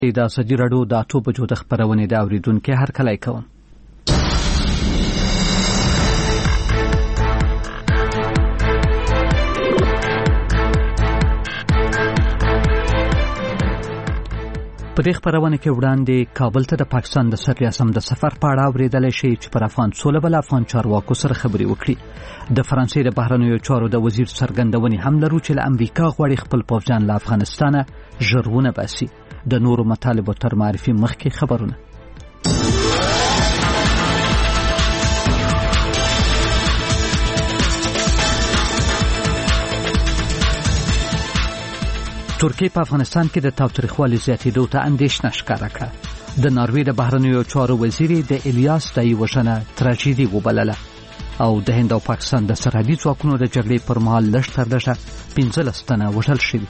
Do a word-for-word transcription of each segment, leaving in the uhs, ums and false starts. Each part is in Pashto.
د ازادي راډیو د اته بجو د خبرونې د اوریدونکو هرکلی کوم. په دې خبرونه کې وړاندې کابل ته د پاکستان د صدر اعظم د سفر په اړه اوریدل شي چې پر افغان سوله بل افغان چارواکو سره خبرې وکړي. د فرانسې د بهرنیو چارو د وزیر څرګندونې هم لرو چې له امریکا غواړي خپل پوځیان له افغانستانه ژرونه باسي. د نورو مطالبو تر معرفي مخکې خبرونه. ترکیه په افغانستان کې د تاوتریخوالي زیاتېدو ته اندېښنه ښکاره کړه. د ناروې د بهرنیو چارو وزیر د الیاس دای وژنه تراژیدي وبلله او د هند او پاکستان د سرحدي ځواکونو د جګړې پر مهال لږ تر لږه پنځلس تنه وژل شوي.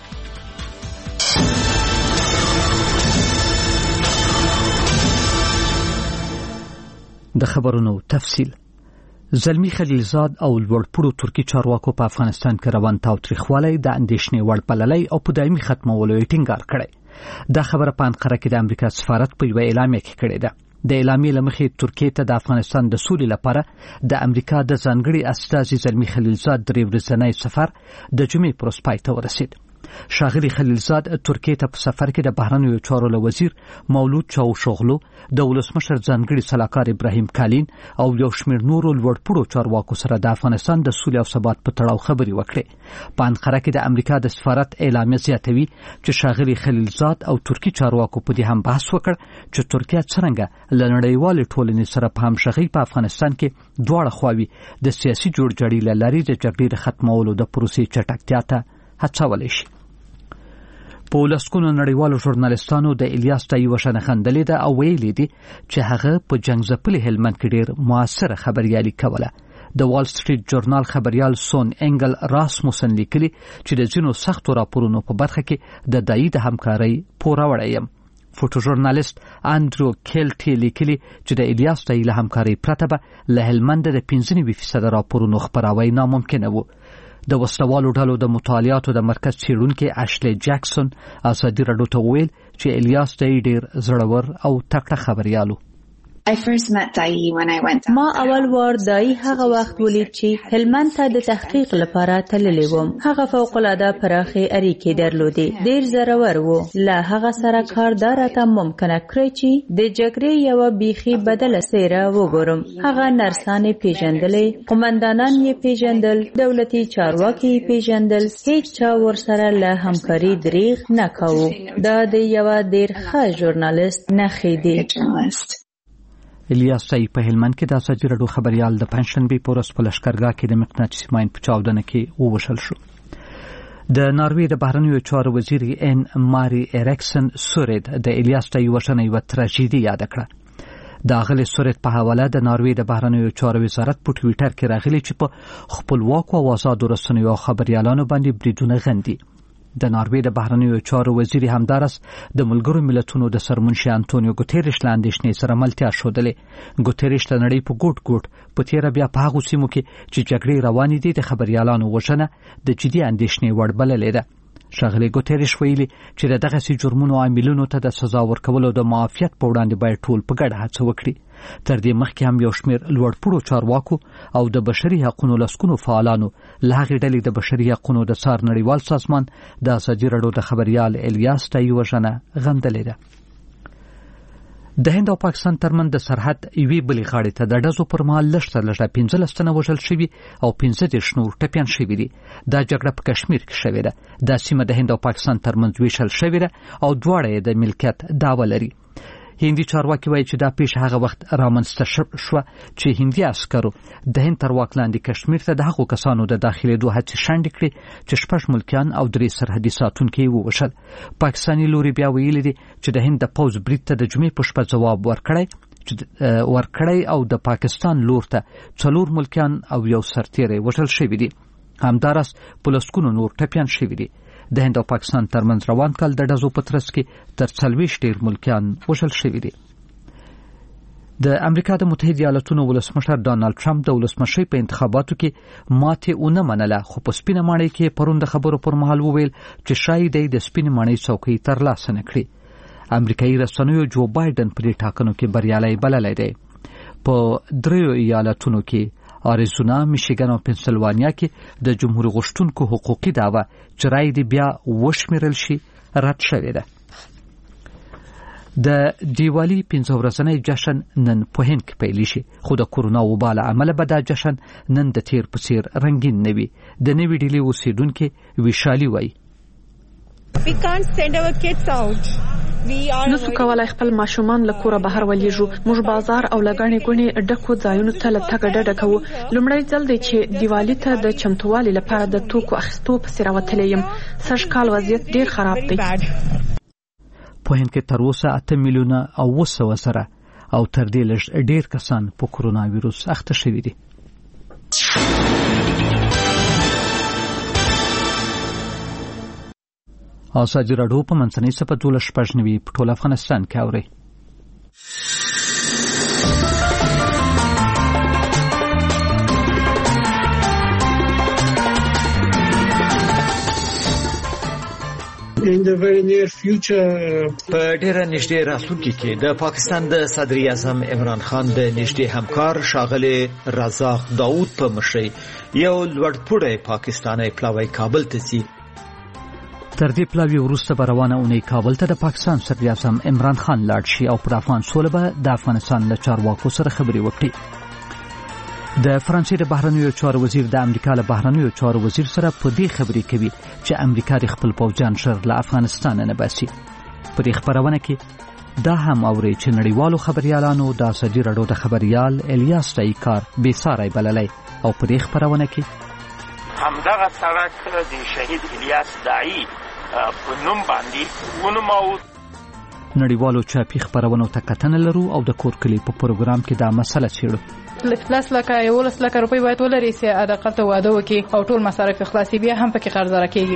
د خبرونو تفصیل. زلمی خلیلزاد او لوړپوړو ترکی چارواکو په افغانستان کې روان تاوتریخوالی د اندېښنې وړ بللی او په دایمي ختمولو یې ټینګار کړی. دا خبره په انقره کې د امریکا سفارت په یوه اعلامیه کې کړې ده. د اعلامیې له مخې ترکیې ته د افغانستان د سولې لپاره د امریکا د ځانګړي استازي زلمی خلیلزاد درې ورځنی سفر د جمعې پر ورځ پای ته ورسید. ښاغلي خلیلزاد ترکیې ته په سفر کې د بهرنیو چارو له وزیر مولود چاوشوغلو، د ولسمشر ځانګړي سلاکار ابراهیم کالین او یو شمېر نورو لوړپوړو چارواکو سره د افغانستان د سولې او ثبات په تړاو خبرې وکړې. په انقره کې د امریکا د سفارت اعلامیه زیاتوي چې ښاغلي خلیلزاد او ترکی چارواکو په دې هم بحث وکړ چې ترکیه څرنګه له نړیوالې ټولنې سره په همغږۍ په افغانستان کې دواړه خواوې د سیاسي جوړجاړي له لارې د جګړې د ختمولو د پروسې چټکتیا ته هڅولی شي. په لسګونو نړیوالو ژورنالستانو د الیاس دای وژنه خندلې ده او ویلي دي چې هغه په جنګ ځپلي هلمند کې ډېر موثره خبريالي کوله. د وال سټریټ جورنال خبريال سون انګل راسموسن لیکلي چې د ځینو سختو راپورونو په برخه کې د دای د همکارۍ پوروړی یم. فوټو ژورنالیست اندرو کیلټي لیکلي چې د الیاس دای له همکارۍ پرته به له هلمند د پنځه نوي فیصده راپورونو خپراوی ناممکنه و. د وسلوالو ډلو د مطالعاتو د مرکز څېړونکي اشلی جاکسون ازادي راډیو ته وویل چې الیاس دای ډېر زړور او تکړه خبريالو. I first met Dai when I went ما اول وار دای هغه وخت ولید چې هلمند ته د تحقیق لپاره تللی وم. هغه فوق العاده پراخه اړیکې درلودې، ډیر زړور و. له هغه سره کار دا راته ممکنه کړی چې د جګړې یو بیخي بدله څیره وګورم. هغه نرسانې پیژندلې، قومندانان یې پیژندل، دولتي چارواکي یې پیژندل، هیڅ چا ورسره له همکاري دریغ نه کاوه. دا د یو ډیر ښه ژورنالیست نښې دي. الیاس دای په هلمند کې د ازادي راډیو خبريال د پنځشنبې په ورځ په لښکرګاه کې د مقناطیسي ماین په چاودنه کې ووژل شو. د ناروې د بهرنیو چارو وزیر ان ماري اریکسن سورید د الیاس دای وژنه یوه تراژیدي یاد کړه. د اغلې سورید په حواله د ناروې د بهرنیو چارو وزارت په ټویټر کې راغلي چې په خپلواکو او آزادو رسنیو خبريالانو باندې بریدونه غندي. د ناروې د بهرنیو چارو وزیر همدارس د ملګرو ملتونو د سرمنشي انټونیو ګوتریش لاندې شنې سره ملتیا شودلې. ګوتریش د نړۍ په ګوټ ګوټ په تیر بیا په هغه سیمو کې چې جګړې روانې دي د خبريالانو وژنه د جدي اندېښنې وړ بللې ده. ښاغلي ګوتریش ویلي چې د دغه سي جرمونو عاملونو ته د سزا ورکولو د معافیت په وړاندې باید ټول په ګډه هڅه وکړي. تر دې مخکې هم یو شمېر لوړپوړو چارواکو او د بشري حقوقو لسکونو فعالانو له هغې ډلې د بشري حقوقو د څار نړیوال سازمان د ازادي راډیو د خبريال الیاس دای وژنه غندلې ده. د هند او پاکستان ترمن د سرحد یوې بلې غاړې ته د ډزو پر مهال لږ تر لږه پنځلس تنه وژل شوي او پنځه دېرش نور ټپیان شوي دي. دا جګړه په کشمیر کې شوې ده. دا سیمه د هند او پاکستان ترمنځ ویشل شوې ده او دواړه یې د ملکیت دعوه لري. هندي چارواکي وایي چې دا پیښه هغه وخت رامنځته شوه چې هندي عسکرو د هند تر واک لاندې کشمیر ته د هغو کسانو د داخلېدو هڅې شنډې کړې چې شپږ ملکیان او درې سرحدي ساتونکي یې ووژل. پاکستاني لوري بیا ویلي دي چې د هند د پوځ برید ته د جمعې په شپه ځواب ورکړی ورکړی او د پاکستان لور ته څلور ملکیان او یو سرتیری وژل شوي دي. همدارس په لسګونو نور ټپیان شوي دي. د هند او پاکستان ترمنځ روان کال د ډزو په ترڅ کې تر څلوېښت ډېر ملکیان وژل شوي دي. د امریکا د متحده ایالاتونو ولسمشر ډانلډ ټرمپ د ولسمشۍ په انتخاباتو کې ماتې ونه منله، خو په سپینه ماڼۍ کې پرون د خبرو پر مهال وویل چې شاید د سپینې ماڼۍ څوکۍ ترلاسه نه کړي. امریکایي رسنیو جو بایدن په دې ټاکنو کې بریالی بللی دی. په دریو ایالتونو کې آریزونا، میشیګن او پنسلوانیا کې د جمهور غوښتونکو حقوقي دعوه چې رای دې بیا وشمیرل شي رد شوې ده. د دیوالی پنځه ورځنی جشن نن په هند کې پیل شي، خو د کورونا وبا له امله به دا جشن نن د تیر په څیر رنګین نه وي. د نوې ډیلي اوسیدونکي ویشالي وایي We can't send our kids out. نسو کولای خپل ماشومان له کوره بهر ولیږو. موږ بازار او لګڼې ګونې ډکو ځایونو ته له تګه ډډه کوو. لومړی ځل دی چې دیوالي ته د چمتووالي لپاره د توکو اخیستو پسې راوتلی یم. سږ کال وضعیت ډېر خراب دی. په هند کې تر اوسه اته میلیونه او اوه سوه سره او تر دې لږ ډېر کسان په کورونا ویروس اخته شوي دي. ازادي راډیو په منځنۍ سپه دولس شپږ نوي په ټول افغانستان کې اوري. In the very near future په ډیره نږدې راتلونکي کې د پاکستان د صدر اعظم عمران خان د نږدې همکار ښاغلی رزاق داود په مشرۍ یو لوړپوړی پاکستانی پلاوی کابل ته ځي. تر دې پلاوی وروسته به روانه اونۍ کابل ته د پاکستان صدر اعظم عمران خان لاړ شي او پر افغان سوله به د افغانستان له چارواکو سره خبرې وکړي. د فرانسې د بهرنیو چارو وزیر د امریکا له بهرنیو چارو وزیر سره په دې خبرې کوي چې امریکا د خپل پوځیان ژر له افغانستان نه باسي. په دې خبرونه کې دا هم اوري چې نړیوالو خبريالانو د ازادي راډیو د خبريال الیاس ټایکار بې ساری بللی او په دې خبرونه کې همدغه سړک د شهید الیاس داعی په نوم باندې ونومول. نړیوالو چاپی خبرونو ته کتنه لرو او د کور کلی په پروګرام کې دا مسله څیړو. لس لکه یولس لکه روپۍ باید ولري چې اداقل ته واده وکړي او ټول مصارف خلاصي، بیا هم پکې قرضداره کېږي.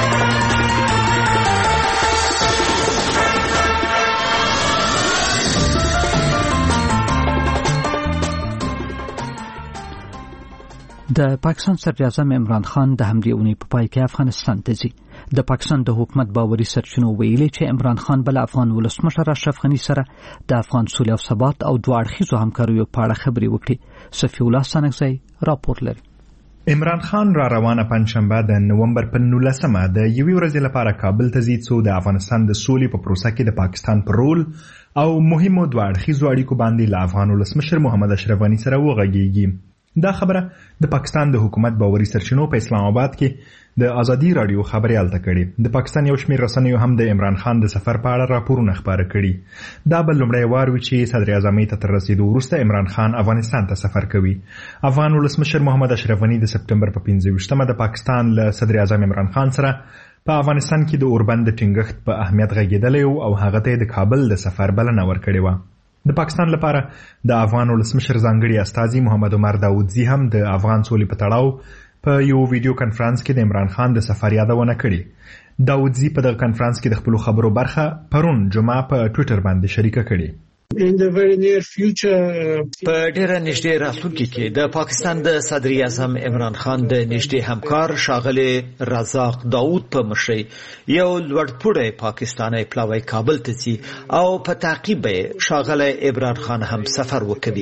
د پاکستان صدر اعظم عمران خان د همدې اونۍ په پای کې افغانستان ته ځي. د پاکستان د حکومت باوري سرچینو ویلي چې عمران خان بل افغان ولسمشر اشرف غني سره د افغان سولې او ثبات او دوه اړخیزو همکاریو په اړه خبرې وکړي. صفي الله سانګزی راپور لري. عمران خان را روانه پنځشنبه د نومبر په نولسمه د یوې ورځې لپاره کابل ته ځي څو د افغانستان د سولې په پروسه کې د پاکستان پر رول او مهمو دوه اړخیزو اړیکو باندې له افغان ولسمشر محمد اشرف غني سره وغږیږي. دا خبره د پاکستان د حکومت باوري سرچینو په اسلام آباد کې د ازادي رادیو خبريال ته کړي. د پاکستان یو شمېر رسنیو هم د عمران خان د سفر په اړه راپورونه خبره کړي. دا بل لومړی وار وي چې صدر اعظم ته تر رسیدو وروسته عمران خان افغانستان ته سفر کوي. افغان ولسمشر محمد اشرف غني د سپتمبر په پنځه ویشتمه د پاکستان له صدر اعظم عمران خان سره په افغانستان کې د اوربند ټینګښت په اهمیت غږېدلی او هغه ته د کابل د سفر بلنه ورکړې وه. د پاکستان لپاره د افغان ولسمشر ځانګړي استازي محمد عمر داودزي هم د افغان سولې په تړاو په یو ویډیو کانفرنس کې د عمران خان د سفر یادونه کړې. داودزي په دغه کانفرنس کې د خپل خبرو برخه پرون جمعه په ټوئیټر باندې شریکه کړې. In the very near future په ډیره نږدې راتلونکي کې د پاکستان د صدر اعظم عمران خان د نږدې همکار ښاغلی رزاق داود په مشرۍ یو لوړپوړی پاکستانی پلاوی کابل ته ځي او په تعقیب به ښاغلی عمران خان هم سفر وکړي.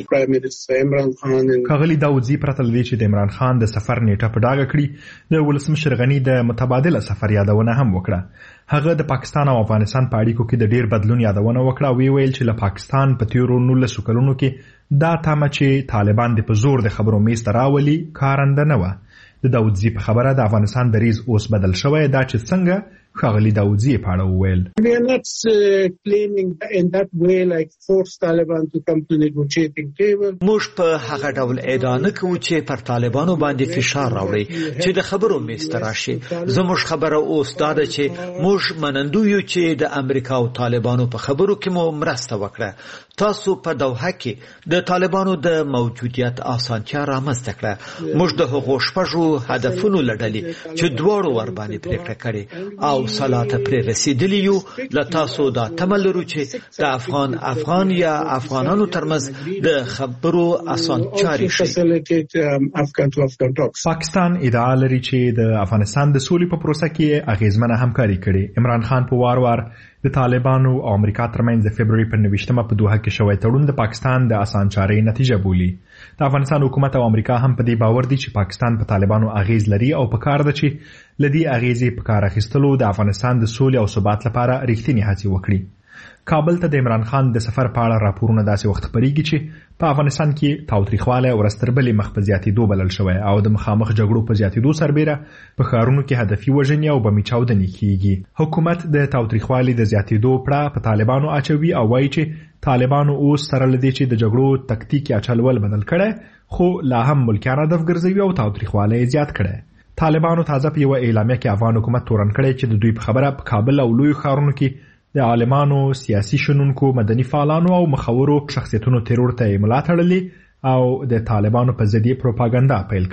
ښاغلي داودزي پرته له دې چې د عمران خان د سفر نیټه په ډاګه کړي د ولسمشر غني د متبادله سفر یادونه هم وکړه. هغه د پاکستان او افغانستان په اړیکو کې د ډیر بدلون یادونه وکړه او ویل چې له پاکستان په تیرو نولسو کلونو کې دا تمه چې طالبان د په زور د خبرو میز ته راولي کارنده نه وه. د داودزي په خبره د افغانستان دریځ اوس بدل شوی دا چې څنګه ښاغلي داودزي په اړه وویل. We are not uh, claiming in that way like force Taliban to come to negotiating table. موږ په هغه ډول ادعا نه کوو چې پر طالبانو باندې فشار راوړي چې د خبرو میز ته راشي. زموږ خبره اوس دا ده چې موږ منندو یو چې د امریکا او طالبانو په خبرو کې مو مرسته وکړه. تاسو په دوحه کې د طالبانو د موجودیت اسانتیا رامنځته کړه. موږ د هغو شپږو هدفونو لړلې چې دواړو ور باندې پریکړه کړې او صلاته پر رسیدلی یو. له تاسو دا تمه لرو چې د افغان افغان یا افغانانو ترمنځ د خبرو اسانتیاوې شي. پاکستان ادعا لري چې د افغانستان د سولې په پروسه کې اغیزمنه همکاري کړي. عمران خان په وار وار د طالبانو او امریکا ترمنځ د فبرवरी په نويشتمه په دوحه کې شوی تړون د پاکستان د اسانچارۍ نتیجه بولي. د افغانستان حکومت او امریکا هم په دې باور دي چې پاکستان په طالبانو اغیز لري او په کار ده چې لدی اغیزې په کار اخیستلو د افغانستان د سولې او ثبات لپاره رښتینی هڅې وکړي. کابل ته د عمران خان د سفر په اړه راپورونه داسې وخت خبرېږي چې په افغانستان کې تاوتریخواله او رستربلې مخ په زیاتېدو بلل شوی او د مخامخ جګړو په زیاتېدو سربېره په ښارونو کې هدفي وژنې او بمي چاودنې کیږي. حکومت د تاوتریخوالي د زیاتېدو پړه په طالبانو اچوي او وایي چې طالبانو اوس سره لدی چې د جګړو تکتیک یا چلول بدل کړي خو لا هم ملکیان هدف ګرځوي او تاوتریخواله زیات کړي. طالبانو تازه په یو اعلامیه کې افغان حکومت تورن کړی چې د دوی په خبره په کابل او لوی ښارونو کې د عالمانو، سیاسي شنونکو، مدني فعالانو او مخورو شخصیتونو ترور ته ملا تړلې او د طالبانو په ضد پروپاګاندا پیل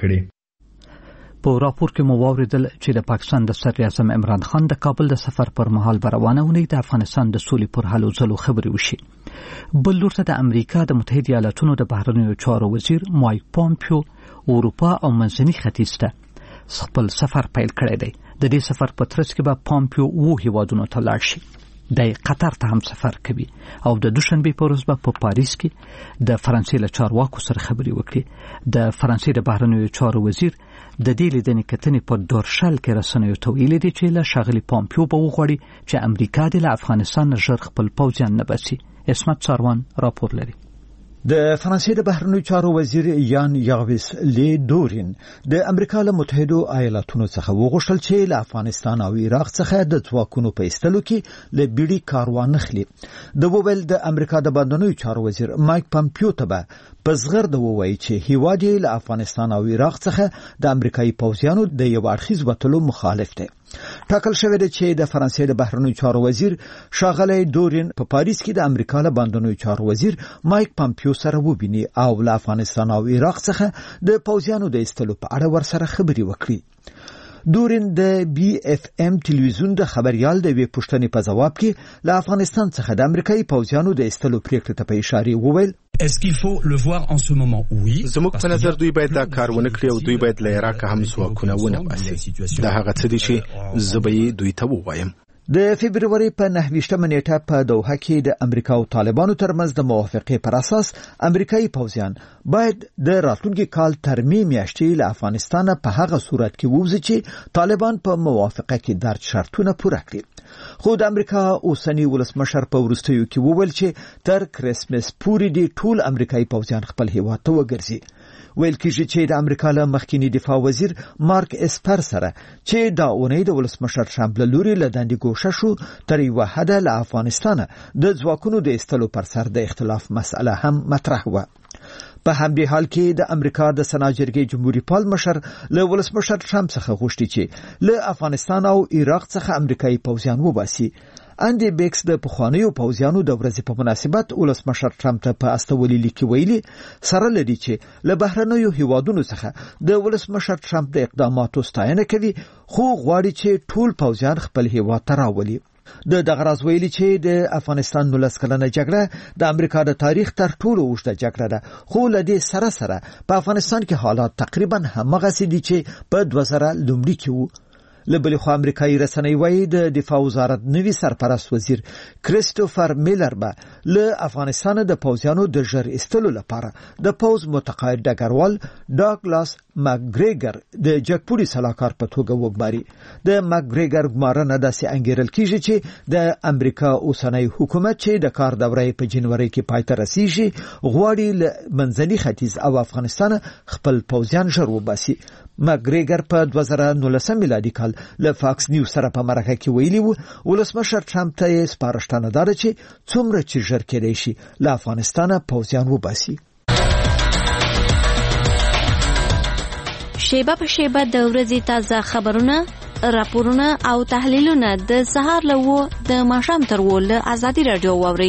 کړي. په راپور کې مو واوریدل چې د پاکستان د صدر اعظم عمران خان د کابل د سفر پر مهال روانه ونی د افغانستان د سولې پر حل او ځلو خبرې وشي. بل لور ته د امریکا د متحده ایالاتونو د بهرنیو چارو وزیر مایک پامپیو اروپا او منځني ختیځ ته خپل سفر پیل کړی دی. د دې سفر په ترڅ کې به پامپیو وو هیوادونو ته لاړ شي. د قطر ته هم سفر کوي او د دوشنبه په ورځ په پاریس کې د فرانسې له چارواکو سره خبرې وکړي. د فرانسې د بهرنیو چارو وزیر د دې لیدنې کتنې په دورشل کې رسنیو ته ویلي دي چې له ښاغلي پامپیو به وغواړي چې امریکا د افغانستان ژر خپل پوځیان نه باسي. اسمت ساروان راپور لري. د فرانسې د بهرنیو چارو وزیر یان یاغویس لی دورین د امریکا له متحده ایالاتونو څخه وغوښتل چې له افغانستان او عراق څخه د ځواکونو په ایستلو کې له بیړۍ کار وانخلي. د وویل د امریکا د بهرنیو چارو وزیر مایک پامپیو ته به په زغرد ووایي چې هیواد یې له افغانستان او عراق څخه د امریکایي پوځیانو د یو اړخیز وتلو مخالف دی. ټاکل شوی دی چې د فرانسې د بهرنیو چارو وزیر ښاغلی دورین په پاریس کې د امریکا له بهرنیو چارو وزیر مایک پامپیو سره وبیني او له افغانستان او عراق څخه د پوځیانو د ایستلو په اړه ورسره خبرې وکړي. دورین د بی اف ام ټلویزیون د خبريال د وی پوښتنې په جواب کې له افغانستان څخه د امریکایي پوځیانو د ایستلو پریکړې ته په اشاره وویل Est-ce qu'il faut le voir en ce moment? Oui. زموږ په نظر دوی باید دا کار ونه کړي او دوی باید له عراق هم ځواکونه ونه باسي. دا هغه څه دي چې زه به یې دوی ته ووایم. د فبرवरी په نهویشتمه نیټه په دوحه کې د امریکا او طالبانو ترمنځ د موافقې پر اساس امریکایي پوځیان باید د راتلونکي کال تر می میاشتې له افغانستان په هغه صورت کې ووځي چې طالبان په موافقه کې درج شرطونه پوره کړي. خو د امریکا اوسنی ولسمشر په وروستیو کې وویل چې تر کرسمس پورې د ټول امریکایي پوځیان خپل هیواد ته وګرځي. ویل کېږي چې د امریکا له مخکینی دفاع وزیر مارک اسپر سره چې دا اونۍ د ولسمشر ټرمپ له لوري له دندې ګوښه شو تر یوه حده له افغانستان د ځواکونو د ایستلو پر سر د اختلاف مسأله هم مطرح وه. په همدې حال کې د امریکا د سنا جرګې جمهوریت پال مشر له ولسمشر ټرمپ څخه غوښتي چې له افغانستان او عراق څخه امریکایي پوځیان وباسي. اندی بیکس د پخوانیو پوځیانو د ورځې په مناسبت ولسمشر ټرمپ ته په استولي لیکي ویلي سره لدی چې له بهرنیو هیوادونو څخه د ولسمشر ټرمپ د اقداماتو ستاینه کوي خو غواړي چې ټول پوځیان خپل هیواد ته راولي. د دغه راز ویلي چې د افغانستان نولس کلنه جګړه د امریکا د تاریخ تر ټولو اوږده جګړه ده خو له دې سره سره په افغانستان کې حالات تقریبا همغسې دي چې په دوه زره لومړي کې وو. له بلې خوا امریکایي رسنۍ وایي د دفاع وزارت نوي سرپرست وزیر کریستوفر میلر به له افغانستان د پوځیانو د ژر ایستلو لپاره د پوځ متقاعد ډګروال ډاګلاس ماکګریګر د جګپوړي سلاکار په توګه وګماري. د ماکګریګر ګمارنه داسې انګیرل کیږي چې د امریکا اوسنی حکومت چې د کار دوره په جنوري کې پای ته رسیږي غواړي له منځني ختیځ او افغانستان خپل پوځیان ژر وباسي. ماکګریګر په دوه زره نولسم میلادي کال له فاکس نیوز سره په مرکه کې ویلي وو ولسمشر ټرمپ ته یې سپارښتنه ده چې څومره چې ژر کېدای شي له افغانستان پوځیان وباسي. شیبه په شیبه د ورځې تازه خبرونه، راپورونه او تحلیلونه د سهار له وو د ماښام تر وو له ازادي رادیو واوري.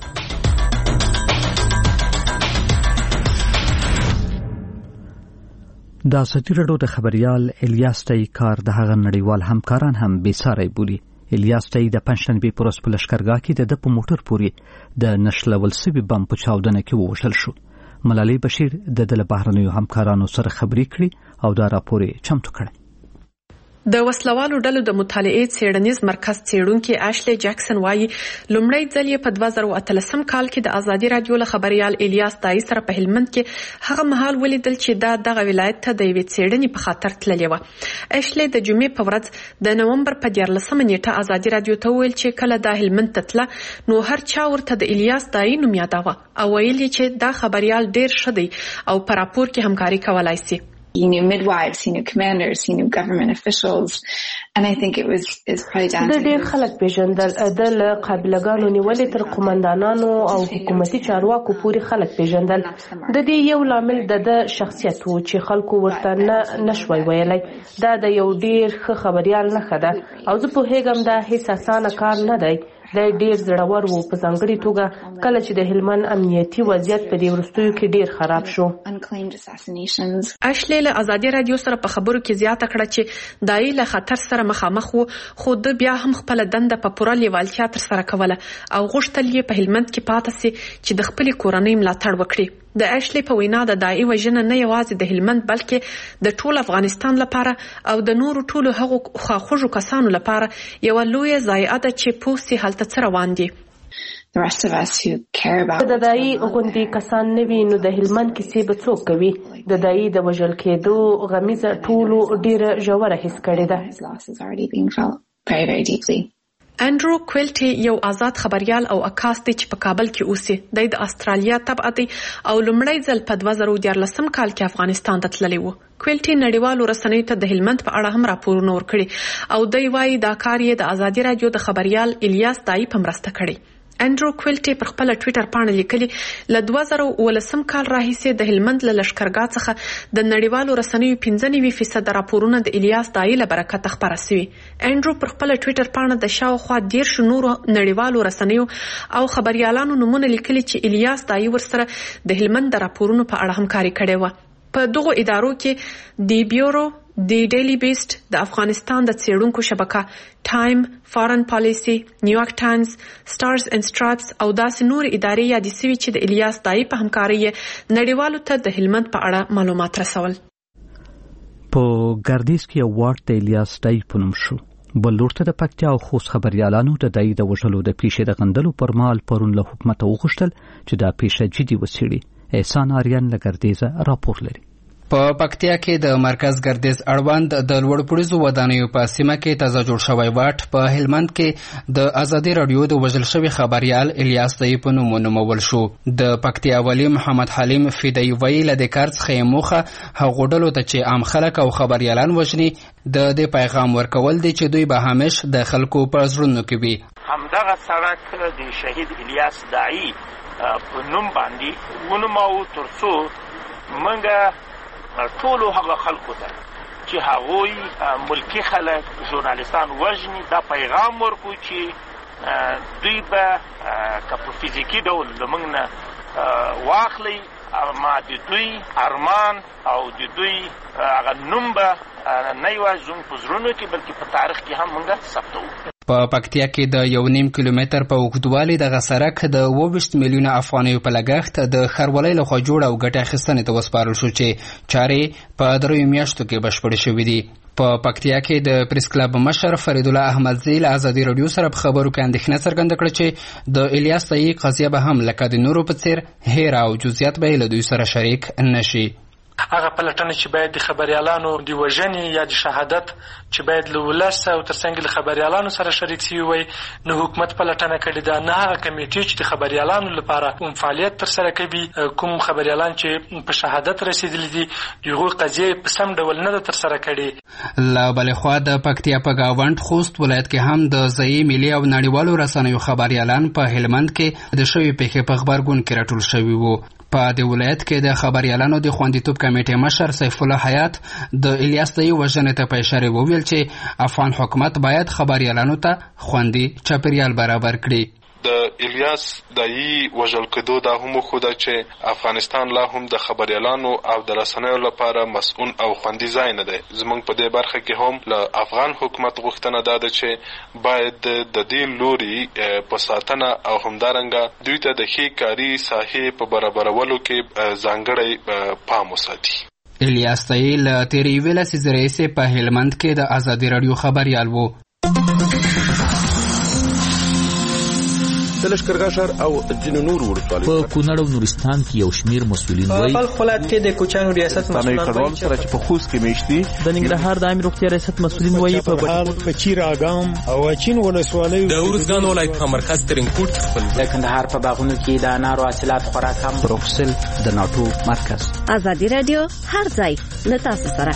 د ازادي رادیو د خبريال الیاس تای کار د هغه نړیوال همکاران هم بیساری بولی. الیاس تای د پنځشنبه پر ورځ په لشکرګاه کې د په موټر پوري د نشلول سوي بم په چاودنه کې ووشل شو. ملالۍ بشیر د دل بهرنیو همکارانو سره خبرې کړې او دا راپور چمتو کړ. د وسلوالو ډلو د مطالعې څېړنیز مرکز څېړونکي اشلی جکسن وایي لومړی ځل یې په دوه زره اتلسم کال کې د ازادي رادیو له خبريال الیاس دای سره په هلمند کې هغه مهال ولیدل چې دا دغه ولایت ته د یوې څېړنې په خاطر تللی و. اشلی د جمعې په ورځ د نومبر په دیارلسمه نیټه ازادي رادیو ته وویل چې کله دا هلمند ته تله نو هر چا ورته د الیاس دای نوم یاداوه او ویل یې چې دا خبريال ډېر ښه دی او په راپور کې همکاري کولای شي. He knew midwives, he knew commanders, he knew government officials, and I think it was is probably down to د ډېر خلک پیژندل د قابلګانو نیولې تر قومندانانو او حکومتي چارواکو پورې خلک پیژندل. د دې یو لامل د شخصیت وو چې خلکو ورته نه نشوي ویلای. دا د یو ډېر ښه خبريال نښه ده او زه پوهېږم دا هیڅ اسانه کار نه دی. دا ډېر زړور وو په ځانګړې توګه کله چې د هلمند امنیتي وضعیت په دې وروستیو کې ډېر خراب شو. اشلی له ازادي رادیو سره په خبرو کې زیاته کړه چې دای له خطر سره مخامخ وو خو د بیا هم خپل دنده په پوره لیوالتیا تر سره کوله او غوښتل یې په هلمند کې پاتې سي چې د خپل کورنۍ ملاتړ وکړي. د اشلی په وینا د دای وژنه نه یوازې د هلمند بلکې د ټول افغانستان لپاره او د نورو ټولو هغو خواخوږو کسانو لپاره یو لوی ضایعه ده چې پوسي هلته څه روان دي. The rest of us who care about د دای غوندي کسان نه وي نو د هلمند کیسې به څوک کوي. د دای د وژل کېدو غمیزه ټولو ډیره ژوره حس کړې ده. انډرو کویلټي یو آزاد خبريال او عکاس دی چې په کابل کې اوسي. د استرالیا تبع دی او لومړی ځل په دوه زره دیارلسم کال کې افغانستان ته تللی و. کویلټي نړیوالو رسنیو ته د هلمند په اړه هم راپورونه ورکړي او دی وايي دا کار یې د ازادي رادیو د خبريال الیاس دای په مرسته کړی. انډرو کویلټي پر خپل ټوئیټر باندې لیکلي له دوه زره ولسم کال راهیسې د هلمند له لشکرګاه څخه د نړیوالو رسنیو پنځه نوي فیصد راپورونه د الیاس دای له برکته خپاره شوي. انډرو پر خپل ټوئیټر باندې د شاوخوا دېرش نورو نړیوالو رسنیو او خبريالانو نومونه لیکلي چې الیاس دای ورسره د هلمند د راپورونو په اړه همکاري کړې و. په دغو ادارو کې دی بیورو دی ډیلی بیسټ د افغانستان د څېړونکو شبکه ټایم فارن پالیسي نیویارک ټایمز سټارز اینڈ سټرایپس او داسې نور ادارې یادې شوي چې د الیاس دای په همکارۍ نړیوالو ته د هلمند په اړه معلومات رسول. په ګردیز کې یو وارډ د الیاس دای په نوم شو. بل لور ته د پکتیا او خوست خبريالانو د دای د وژلو د پیښې د غندلو پر مهال پرون له حکومت وغوښتل چې دا پیښه جدي وڅېړي. احسان آریان له ګردیزه راپور لري. په پکتیا کې د مرکز ګردیز اړوند د لوړپوړیزو ودانیو په سیمه کې تازه جوړ شوی واټ په هلمند کې د ازادي رادیو د وژل شوي خبريال الیاس دای په نوم ونومول شو. د پکتیا والی محمد حلیم فدایي ویل د کار څخه موخه هغو ډلو ته چې عام خلک او خبريالان وژني د دې پیغام ورکول دی چې دوی به همیش د خلکو په زړونو کې وي. همدغه سړک د شهید الیاس دای په نوم باندې ونومو ترڅو موږ ټولو هغه خلکو ته چې هغوی ملکی خلک ژورنالیستان وژني دا پیغام ورکو چې دوی به که په فزیکي ډول له موږ نه واخلي ما د دوی ارمان او د دوی هغه نوم به نه یوازې زموږ په زړونو کې بلکې په تاریخ کې هم موږ ثبتوو. په پکتیا کې د یو نیم کیلومتر په اوږدوالي دغه سړک د اووه ویشت میلیونه افغانیو په لګښت د ښاروالۍ لخوا جوړ او ګټې اخیستنې ته وسپارل شو چې چارې په دریو میاشتو کې بشپړې شوې دي. په پکتیا کې د پریس کلب مشر فرید الله احمدزی له ازادي رادیو سره په خبرو کې اندېښنه څرګنده کړه چې د الیاس دای قضیه به هم لکه د نورو په څیر هیر او جزئیات به له دوی سره شریک نشي. هغه پلټنه چې باید د خبريالانو د وژنې یا د شهادت چې باید له ولس او ترڅنګ له خبريالانو سره شریک شي وي نو حکومت پلټنه کړې ده. نه هغه کمیټې چې د خبريالانو لپاره کوم فعالیت تر سره کوي کوم خبريالان چې په شهادت رسیدلي دي دغه قضیه په سم ډول نه تر سره کړي. لا بل خو د پکتیا په گاوند خوست ولایت کې هم د ځای ملي او نړیوالو رسنیو خبريالان په هلمند کې د شوی پیښې په خبرګون کې راټول شوي وو. په دې ولایت کې د خبريالانو د خوندیتوب کمیټې مشر سیف الله حیات د الیاس دای وژنې ته په اشاره وویل چې افغان حکومت باید خبريالانو ته خوندي چاپیریال برابر کړي. د الیاس دای وژل کېدو دا هم خو ده چې افغانستان لا هم د خبريالانو او د رسنیو لپاره مسؤل او خوندي ځای نه دی. زموږ په دې برخه کې هم له افغان حکومت غوښتنه ده چې باید د دې لوري په ساتنه او همدارنګه دوی ته د ښې کاري ساحې په برابرولو کې ځانګړی پام وساتي. الیاس طایی له تیرې یوې لسیزې راهیسې په هلمند کې د ازادي راډیو خبریال و. د لښکرګاه او ځینو نورو ولسوالیو په کونړ او نورستان کې یو شمیر مسؤلین وایي په ولایت کې د کوچانو ریاست مسؤلین وایي سره چې په خوست کې میشتي د ننګرهار د عامه روغتیا ریاست مسؤلین وایي په بچیر اګام او چین ولسوالیو د ورزګان ولایت په مرکز ترینکوټ خپل د کندهار په باغونو کې د انارو حاصلات خوراک هم پروفسل د ناټو مرکز. ازادي رادیو هر ځای له تاسو سره.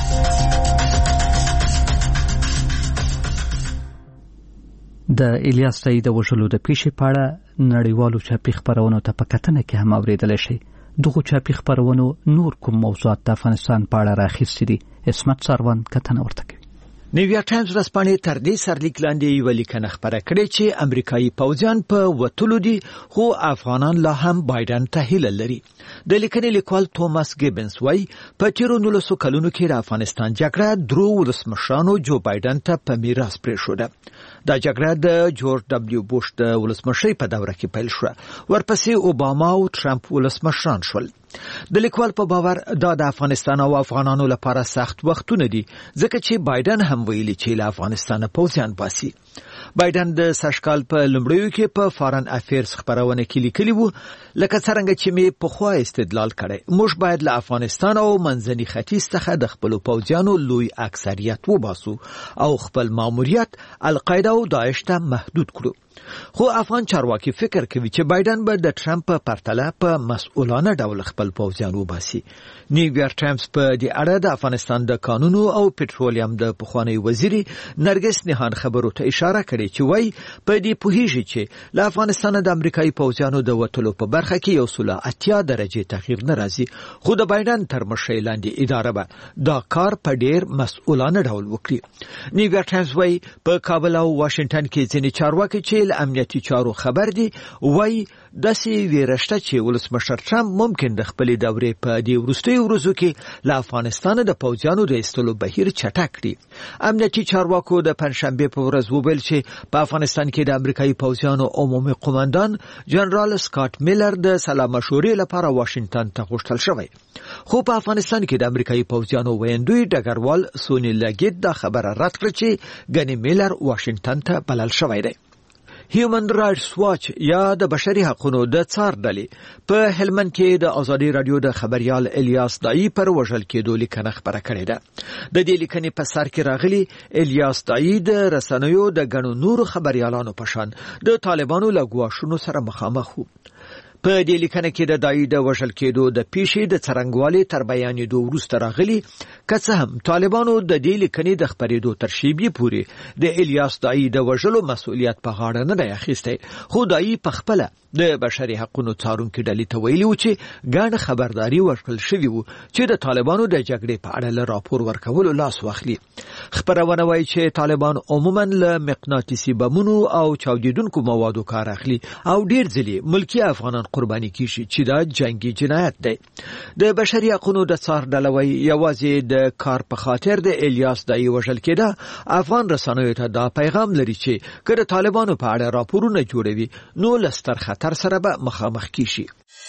د الیاس طایی د وژلو د پیښې په اړه نړیوالو چاپي خبرونو ته په کتنه کې هم اوریدلی شي. دغه چاپي خبرونو نور کوم موضوعات د افغانستان په اړه راخیستي دي. اسمت سروان کتنه ورته کوي. نیویارک ټایمز ورځپاڼې تر دې سرلیک لاندې یوه لیکنه خپره کړې چې امریکایي پوځیان په وتلو دي خو افغانان لا هم بایدن ته هیله لري. د لیکنې لیکوال توماس ګیبنز وایي په تیرو نولسو کلونو کې د افغانستان جګړه درو ولسمشرانو جو بایدن ته په میراث پرېښوده. دا جګړه د جورج ډبلیو بوش د ولسمشۍ په دوره کې پیل شوه. ورپسې اوباما او ټرمپ ولسمشران شول. د لیکوال په باور دا د افغانستان او افغانانو لپاره سخت وختونه دي ځکه چې بایدن هم ویلي چې له افغانستان پوځیان باسي. بایدن د سږکال په لومړیو کې په فارن افیرز خبرونه کې لیکلي وو لکه څنګه چې می په خوا استدلال کړي موږ باید له افغانستان او منځني ختیځ څخه د خپل پوځیانو لوی اکثریت وباسو او خپل ماموریت القاعده او داعش ته محدود کړو. خو افغان چارواکي فکر کوي چې بایدن به د ټرمپ په پرتله په مسؤلانه ډول خپل پوځیان وباسي. نیویارک ټایمز په دې اړه د افغانستان د قانونو او پټرولیم د پخوانی وزیر نرګس نهان خبرو ته اشاره کړې چې وایي په دې پوهیږي چې له افغانستان د امریکایي پوځیانو د وټلو په برخه کې یو سل اتیا درجه تغییر نه راځي خو د بایدن تر مشرۍ لاندې اداره به دا کار په ډیر مسؤلانه ډول وکړي. نیویارک ټایمز وایي په کابل او واشنگټن کې ځینې چارواکي چې امنیتي چارو خبر دي وایي داسې ویرشته چې ولسمشر ټرمپ ممکن د خپلې دورې په دې وروستیو ورځو کې له افغانستان د پوځیانو د ایستلو بهیر چټک کړي. امنیتي چارواکو د پنځشنبې په ورځ وویل چې په افغانستان کې د امریکایي پوځیانو عمومي قوماندان جنرال سکاټ میلر د سلا مشورې لپاره واشنگټن ته غوښتل شوی. خو په افغانستان کې د امریکایي پوځیانو ویندوی ډګروال سونی لګیت دا خبره رد کړه چې ګنې میلر واشنگټن ته بلل شوی دی. هیومن رائټس واچ یا د بشري حقوقو د څار ډلې په هلمند کې د ازادي رادیو د خبريال الیاس طایی پر وژل کېدو لیکنه خبره کړې ده. د دې لیکنې په سر کې راغلي الیاس طایی د رسنیو د غنو نور خبريالانو په شان د طالبانو له ګواښونو سره مخامخ وو. په دې لیکنه کې د دای د وژل کېدو د پیښې د څرنګوالي تر بیانېدو وروسته راغلي که څه هم طالبانو د دې لیکنې د خبرېدو تر شیبې پورې د الیاس دای د وژلو مسؤلیت په غاړه نه دی اخیستی. خو دای په خپل د بشري حقوقو څارونکو ډلې ته ویلي و چې ګڼ خبرداري ورکړل شوې و چې د طالبانو د جګړې په اړه له راپور ورکولو لاس واخلي. خبرونه وایي چې طالبان عموما له مقناطیسي بمونو او چاودیدونکو موادو کار اخلي او ډیر ځلې ملکی افغانان قرباني کیږي چې دا جنگي جنایت دی. د بشري حقوقو د څار ډله وایي یوازې د کار په خاطر د الیاس دای وژل کېده. افغان رسنیو ته دا پیغام لري چې کله طالبانو په اړه راپورونه جوړوي نو لستر خطر سره به مخامخ کیشي.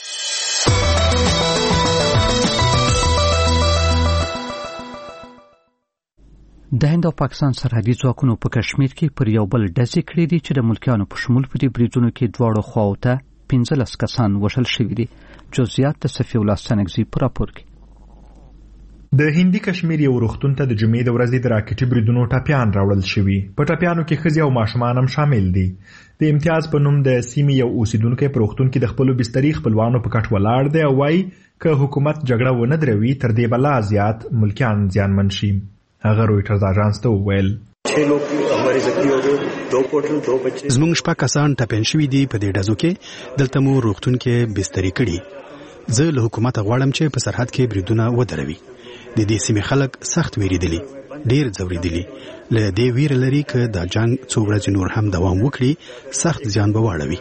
د هند او پاکستان سرحدي ځواکونو په کشمیر کې پر یو بل ډزې کړې دي چې د ملکیانو په شمول په دې بریدونو کې دواړو خواو ته پنځلس کسان وژل شوي دي. جزئیات د صفي الله ستانکزي په راپور کې. د هندي کشمیر یو روغتون ته د جمعې د ورځې د راکټي بریدونو ټاپیان راوړل شوي. په ټاپیانو کې ښځې او ماشومان هم شامل دي. د امتیاز په نوم د سیمې یو اوسیدونکی په روغتون کې د خپلو بستري خپلوانو په کټ ولاړ دی او وایي که حکومت جګړه ونه دروي تر دې به لا زیات ملکیان زیانمن شي. هغه رویټرز اژانس ته وویل زموږ شپږ کسان ټپیان شوي دي. په دې ډزو کې دلته مو روغتون کې بستري کړي. زه له حکومته غواړم چې په سرحد کې بریدونه ودروي. د دې سیمې خلک سخت ویریدلي، ډیر ځوریدلي. له دې ویر لري چې دا جنگ څو ورځې نور هم دوام وکړي سخت زیان به واړوي.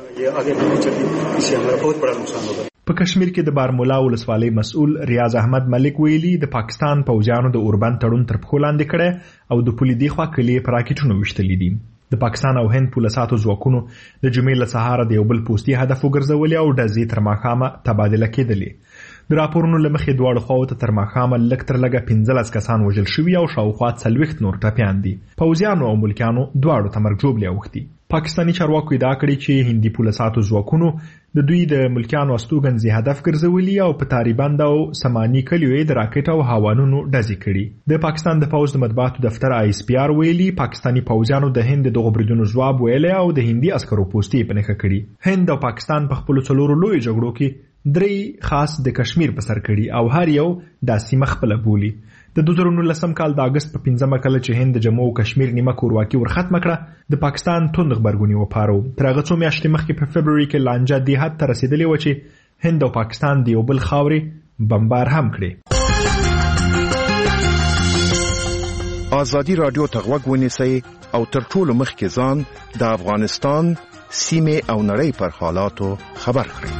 په کشمیر کې د بارمولا ولسوالۍ مسؤل ریاض احمد ملک ویلي د پاکستان پوځیانو د اوربند تړون تر پښو لاندې کړی او د پولې دی خوا کلي په راکټونو وشتلې دي. د پاکستان او هند پولیساتو ځواکونو د جمعې له سهاره د یو بل پوستي هدف وګرځولي او ډزې تر ماښامه تبادله کېدلې. د راپورونو له مخې دواړو خواو ته تر ماښامه لږ تر لږه پنځلس کسان وژل شوي او شاوخوا څلوېښت نور ټپیان دي. پوځیانو او ملکیانو دواړو ته مرګ ژوبلې اوښتي. پاکستاني چارواکو ادعا کړې چې هندي پولیساتو ځواکونو د دوی د ملکیانو استوګنځي هدف ګرځولي او په تاریبند او سماني کلیو یې د راکټ او هاوانونو ډزې کړي. د پاکستان د پوځ د مطبوعاتو دفتر آی اس پی آر ویلي پاکستاني پوځیانو د هند دغه بریدونو ځواب ویلی او د هندي عسکرو پوستې په نښه کړي. هند او پاکستان په خپلو څلورو لویو جګړو کې درې خاص د کشمیر په سر کړي او هر یو دا سیمه خپله بولي. د دوه زره نولسم کال د اګست په پنځمه کله چې هند د جموں او کشمیر نیمه کورواکي ورختمه کړه د پاکستان توند غبرګونی وپارو. تر هغه څو میاشتې مخکې په فبروري کې لانجه دې حد ته رسېدلې وه چې هند او پاکستان د یو بل خاورې بمبار هم کړې. ازادي راډیو ته غوږ ونیسئ او تر ټولو مخکې ځان د افغانستان سیمې او نړۍ پر حالاتو خبر کړئ.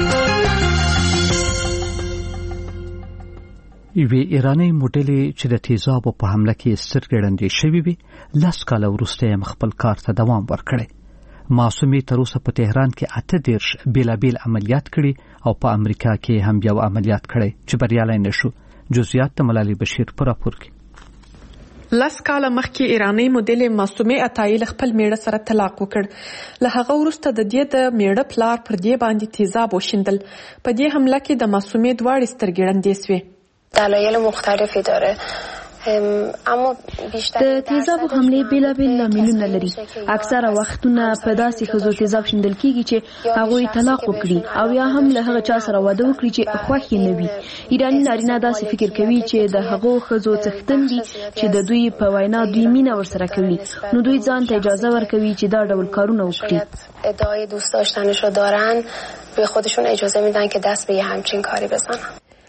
یوې ایرانۍ موډلې چې د تیزابو په حمله کې سترګې ړندې شوې وې لس کاله وروسته یې خپل کار ته دوام ورکړی. معصومې تر اوسه په تهران کې اته دېرش بېلابېل عملیات کړي او په امریکا کې هم یو عملیات کړی چې بریالی نه شو. جزئیات د ملالۍ بشیر په راپور کې. لس کاله مخکې ایرانۍ موډلې معصومې عطایي له خپل میړه سره طلاق وکړ. له هغه وروسته د دې د میړه پلار پر دې باندې تیزاب وشیندل. په دې حمله کې د معصومې دواړې سترګې ړندې سوې. دلایل مختلفی داره اما بیشتر د تیزابو حملې بیلابیل لاملونه لري. اکثره وختونه په داسې ښځو تیزاب شیندل کیږي چې هغوی طلاق وکړي او یا هم له هغه چا سره واده وکړي چې خوښ یې نه وي. ایراني نارینه داسې فکر کوي چې د هغو ښځو څښتن دي چې د دوی په وینا دوی مینه ورسره کوي نو دوی ځان ته اجازه ورکوي چې دا ډول کارونه وکړي. ادعای دوست داشتنشو دارن به خودشون اجازه میدن که دست به همچین کاری بزنن.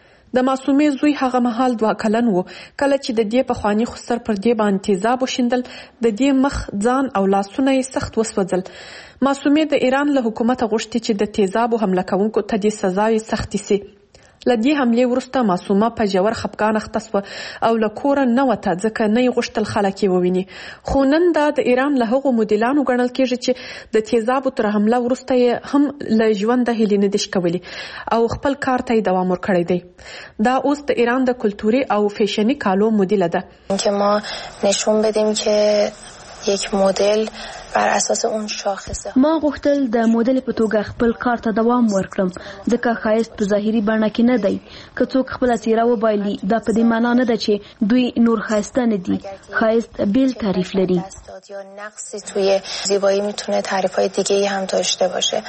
د معصومې زوی هغه مهال دوه کلن و کله چې د دې پخواني خسر پر دې باندې تیزاب وشیندل. د دې مخ ځان او لاسونه یې سخت وسوځل. معصومې د ایران له حکومت غوښتي چې د تیزابو حمله کوونکو ته د سزا سختي سي. له دې حملې وروسته معصومه په ژور خفګان اخته سوه او له کوره نه وته ځکه نه یې غوښتل خلک یې وویني. خو نن دا د ایران له هغو مدلانو ګڼل کېږي چې د تیزابو تر حمله وروسته یې هم له ژونده هیلې نه دي شکولي او خپل کار ته یې دوام ورکړی دی. دا اوس د ایران د کلتوري او فیشني کالو مدل ده. که ما نشون بدیم که یک مدل بر اساس اون شاخصه ما غوښتل د مدل په توګه خپل کار ته دوام ورکړم ځکه ښایست په ظاهري بڼه کې نه دی. که څوک خپله څیره وبایلي دا په دې معنا نه ده چې دوی نور ښایسته نه دي. ښایست بیل تعریف لري. یا نقصی توی زیبایی میتونه تعریف‌های دیگه‌ای هم داشته باشه.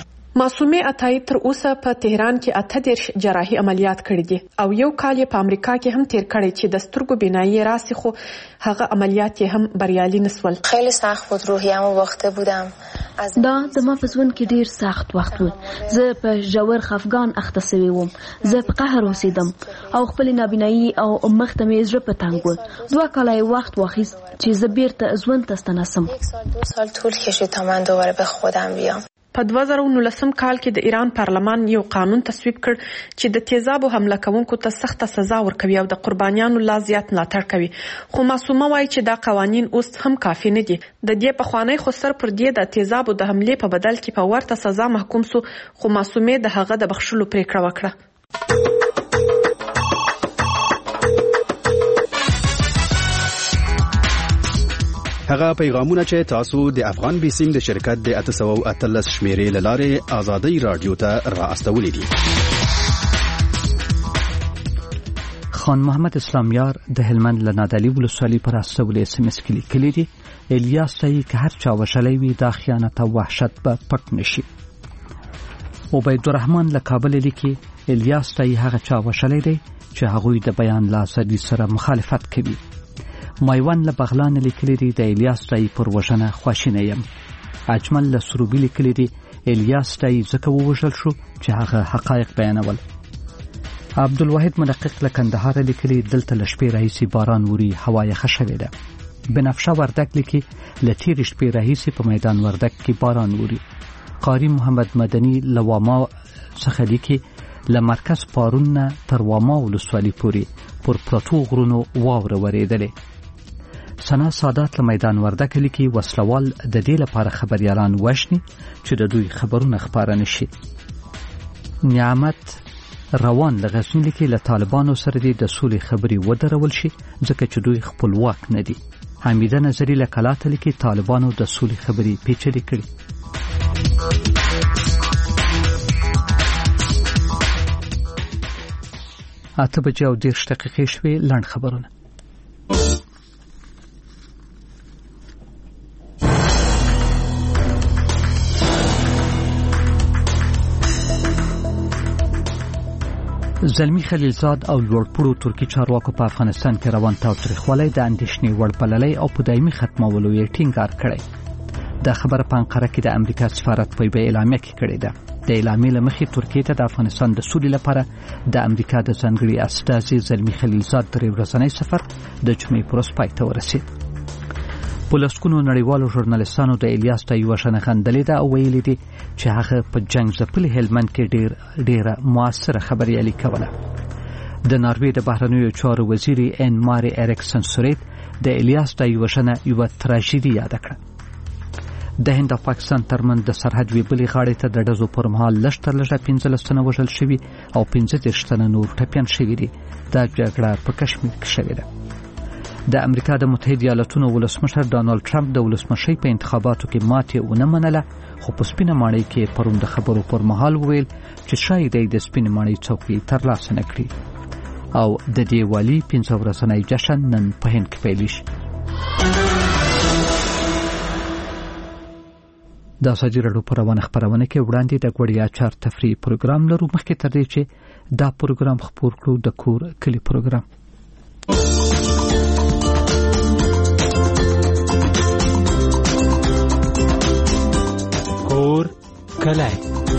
معصومې عطایي تر اوسه په تهران کې اته دېرش جراحي عملیات کړي دي او یو کال یې په امریکا کې هم تیر کړی چې د سترګو بینایی راسي خو هغه عملیات یې هم بریالي نسول. خیلی سخت بود. روحیه‌مو باخته بودم. دا د ما په ژوند کې ډیر سخت وخت و. زه په ژور خفګان اخته سوی وم. زه په قهر اوسېدم او خپل نابینایی او مخ ته مې زړه په تنګ و. دوه کاله یې وخت واخیست چې زه بیرته ژوند ته ستنسم. یک سال دو سال طول کشید تا من دوباره به خودم بیام. په دوه زره نولسم کال کې د ایران پارلمان یو قانون تصویب کړ چې د تیزابو حمله کوونکو ته سخته سزا ورکوي او د قربانیانو لا زیات ملاتړ کوي. خو معصومه وایي چې دا قوانین اوس هم کافي نه دي. د دې پخوانی خسر پر دې د تیزابو د حملې په بدل کې په ورته سزا محکوم سو خو معصومه د هغه د بخښلو پریکړه وکړه. هغه پیغامونه چې تاسو د افغان بیسیم د شرکت د اته سوه او اتلس شمیرې له لارې ازادي رادیو ته را استولې دي. خان محمد اسلامیار د هلمند له نادعلي ولسوالۍ پر استولې اس ام اس کې لیکلي دي الیاس ته که هر چا وشلی وي دا خیانت او وحشت به پټ نشي. عبیدالرحمن له کابل لیکي الیاس ته هغه چا وشلی دی چې هغوی د بیان له ازادي سره مخالفت کوي. مایوان له بغلان لیکلی دی د الیاس ټای پر وژنه خواشینی یم. اجمل له سروبي لیکلی دی الیاس ټای ځکه ووژل شو چې هغه حقایق بیانول. عبدالواحد منقق له کندهار لیکلی دلته له شپې راهیسې باران وري هوا یخه شوې ده. بنفشه وردک لیکي له تېرې شپې راهیسې په میدان وردک کې باران وري. قاری محمد مدني له واما څخه لیکي له مرکز پارون نه تر واما ولسوالۍ پورې پر پرتو غرونو واوره ورېدلې. سنا سادات له میدان وردک لیکي وسلوال د دې لپاره خبريالان وښني چې د دوی خبرونه خبره نشي. نعمت روان د غزنی کې له طالبانو سره د سولې خبرې ودرول شي ځکه چې دوی خپلواک نه دي. حمیده نظری له کلاته لیکي طالبانو د سولې خبرې پیچلې کړې. اته بجې او دېرش دقیقې شوې. لنډ خبرونه. زلمی خلیلزاد او لوړپوړو ترکی چارواکو په افغانستان کې روان تاوتریخوالی د اندېښنې وړ بللی او په دایمي ختمولو یې ټینګار کړی. دا خبره په انقره کې د امریکا سفارت په یوه اعلامیه کې کړې ده. د اعلامیې له مخې ترکیې ته د افغانستان د سولې لپاره د امریکا د ځانګړي استازي زلمی خلیلزاد درې ورځنی سفر د جمعې په ورځ پای ته ورسېد. په لسګونو نړیوالو ژورنالستانو د الیاس ته یوه شنه خندلې ده او ویلي دي چې هغه په جنګ ځپلي هلمند کې ډېر ډېره موثره خبریالي کوله. د ناروې د بهرنیو چارو وزیري ان ماري اریکسن سوریت د الیاس ته یوه شنه یوه تراژیدي یاده کړه. د هند او پاکستان ترمنځ د سرحد یوې بلې غاړې ته د ډزو پر مهال لږ تر لږه پنځلس تنه وژل شوي او پنځه دېرش تنه نور ټپیان شوي دي. دا جګړه په کشمیر کې شوې ده. د امریکا د متحده ایالاتونو ولسمشر ډانالډ ټرمپ د ولسمشۍ په انتخاباتو کې ماتې ونه منله، خو په سپینه ماڼۍ کې پرون د خبرو پر مهال وویل چې شاید یې د سپینې ماڼۍ څوکۍ ترلاسه نه کړي. او د دې والي پنځه ورځنی جشن نن په هند کې پیل شي. د ازادي راډیو په روانه خپرونه کې وړاندې د غوړیا چار تفریح پروګرام لرو. مخکې تر دې چې دا پروګرام خپور کړو د کور کلی پروګرام. کور کلی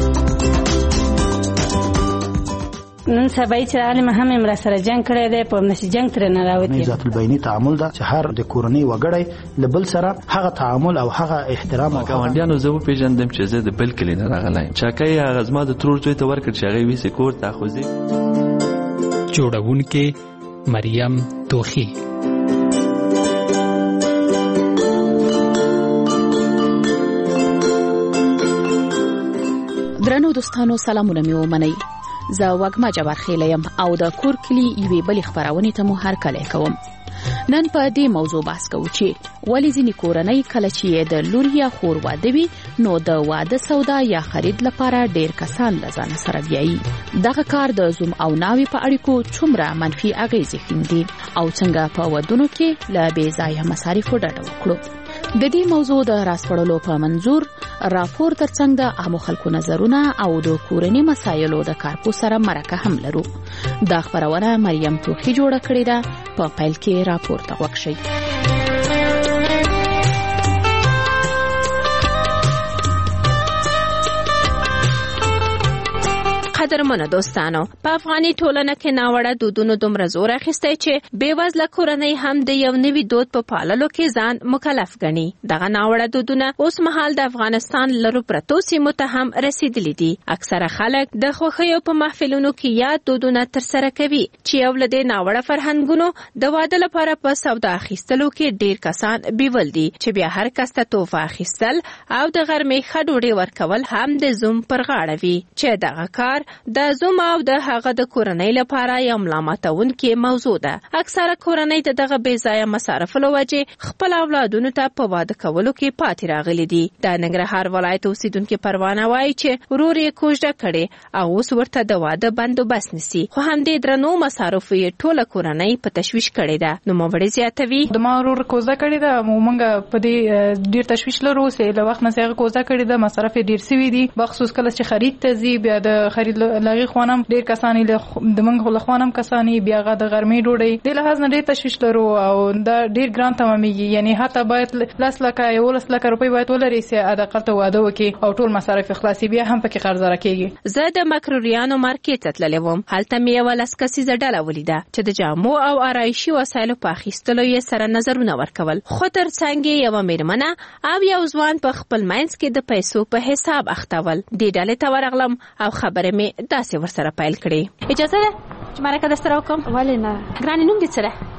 نن سبا چې عالم هم امر سره جنگ کړی دی په نشي جنگ تر نه راوتی. ذات البینی تعامل دا چې هر د کورنۍ وګړی لبل سره هغه تعامل او هغه احترام او ګاونډیانو زه په پیژندم چې زه د بل کلی نه راغلایم. چاکای هغه زما د ترور څوی ته ورکړ چې هغه وی سکور تاخوزي. جوړونکې مریم توخی. درنو دوستانو سلامونه مې ومنئ. زه وګما جبار خیل یم او د کور کلی یوې بلې خبرونه ته مو هرکلی کوم. نن په دې موضوع بحث کوو چې ولې ځینې کورنۍ کله چې د لور یا خور واده وي نو د واده سودا یا خرید لپاره ډیر کسان له ځان سره بیایي. دغه کار د زوم او ناوې په اړیکو څومره منفي اغیزې ښندي او څنګه په ودونو کې له بې ځایه مصارفو ډډه وکړو. د دې موضوع د راسپړلو په منظور راپور ترڅنګ د عامو خلکو نظرونه او د کورنۍ مسایلو د کارپو سره مرکه هم لرو. دا خبرونه مریم توخی جوړه کړې ده. په پیل کې راپور ته وښیي. قدرمنو دوستانو، په افغاني ټولنه کې ناوړه دودونو دومره زور اخیستی چې بېوزله کورنۍ هم د یو نوي دود په پاللو کې ځان مکلف ګڼي. دغه ناوړه دودونه اوس مهال د افغانستان لرو پرتو سیمو ته هم رسیدلي دي. اکثره خلک د خوښیو په محفلونو کې یاد دودونه ترسره کوي چې یو له دې ناوړه فرهنګونو د واده لپاره په سودا اخیستلو کې ډیر کسان بیول دي چې بیا هر کس ته تحفه اخیستل او د غرمې ښه ډوډۍ ورکول هم د زوم پر غاړه وي چې دغه کار د زوم او د هغه د کورنۍ لپاره یو ملامتونکې موضوع ده. اکثره کورنۍ د دغه بې ځایه مصارفو له وجې خپل اولادونو ته په واده کولو کې پاتې راغلي دي. د ننګرهار ولایت اوسیدونکي پروانه وایي چې ورور یې کوژده کړې او اوس ورته د واده بندوبست نیسي، خو همدې درنو مصارفو یې ټوله کورنۍ په تشویش کړې ده. نوموړې زیاتوي: د ما ورور کوژده کړې ده، موږ په دې ډیر تشویش لرو چې له وخت نه هغه کوژده کړې ده، مصارف ډیر سوي دي، بخصوص کله چې خرید ته ځي بیا د خرید لغې خوانم ډیر کسانی له د منګ له خوانم کسانی بیا غا د غرمې ډوډۍ د لحاظ نه ډیر تشویش لرو او دا ډیر ګران تمامېږي. یعنی حتی باید لاس لکه یو لاس لکه روپۍ باید ولري چې ادا کړته واده وکي او ټول مصارف خلاصي بیا هم پکې قرض راکېږي. زه د مکروریانو مارکیټ ته تللی وم. هلته مې یوه لس کسیزه ډله ولیده چې د جامو او آرایشي وسایلو په اخیستلو یې سره نظرونه ورکول، خو ترڅنګ یې یوه مېرمنه او یو ځوان په خپل منځ کې د پیسو په حساب اختول. دې ډلې ته ورغلم او خبرې مې داسې ورسره پیل کړې. اجازه ده چې مرکه درسره وکړم؟ ولې نه؟ ګرانې نوم دې څه ده؟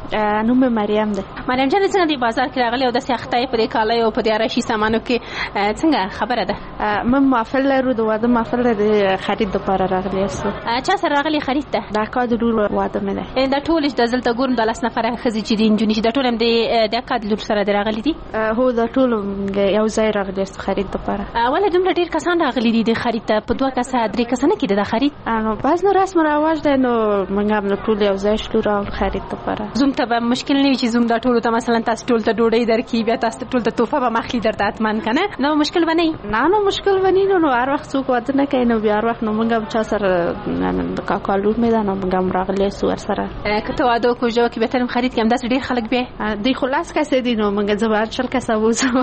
نوم مریم ده. مریم جان څنګه د بازار کې راغلی او د سختۍ په دې کاله او په دې راشي سامانو کې څنګه خبره ده؟ من محفل لرو د واده محفل د خرید لپاره راغلی یاستو. چا سره راغلی خرید ته؟ د اکا د لور واده مې ده. دا ټول د دلته ګورم د لاس نفره ښځې چې دي نجونې چې د ټول هم د اکا د لور سره راغلي دي؟ هو د ټول یو ځای راغلی یاستو خرید لپاره. ولې دومره ډېر کسان راغلي دي د خرید ته؟ په دوه کسه درې کسه نه کېده د خرید؟ نو بعض نو رسم رواج دی نو موږ هم ټول یو ځای شلو را خرید لپاره. زوم ته به مشکل نه وي چې زوم دا ټولو ته مثلا تاسو ټول ته ډوډۍ درکړي بیا تاسو ټول ته تحفه به مخلي درته حتما که نه نو مشکل به نه وي؟ نه نو مشکل به نه نو هر وخت څوک واده نه کوي نو بیا هر وخت نو موږ هم چا سره د کاکا لور مې ده نو موږ هم راغلی یاستو ورسره. که ته واده وکړو ژبه کې بهتر خرید کې همداسې ډېر خلک بیا دوی خو لاس کسې دي نو موږ زه به هر شل کسه بوځم.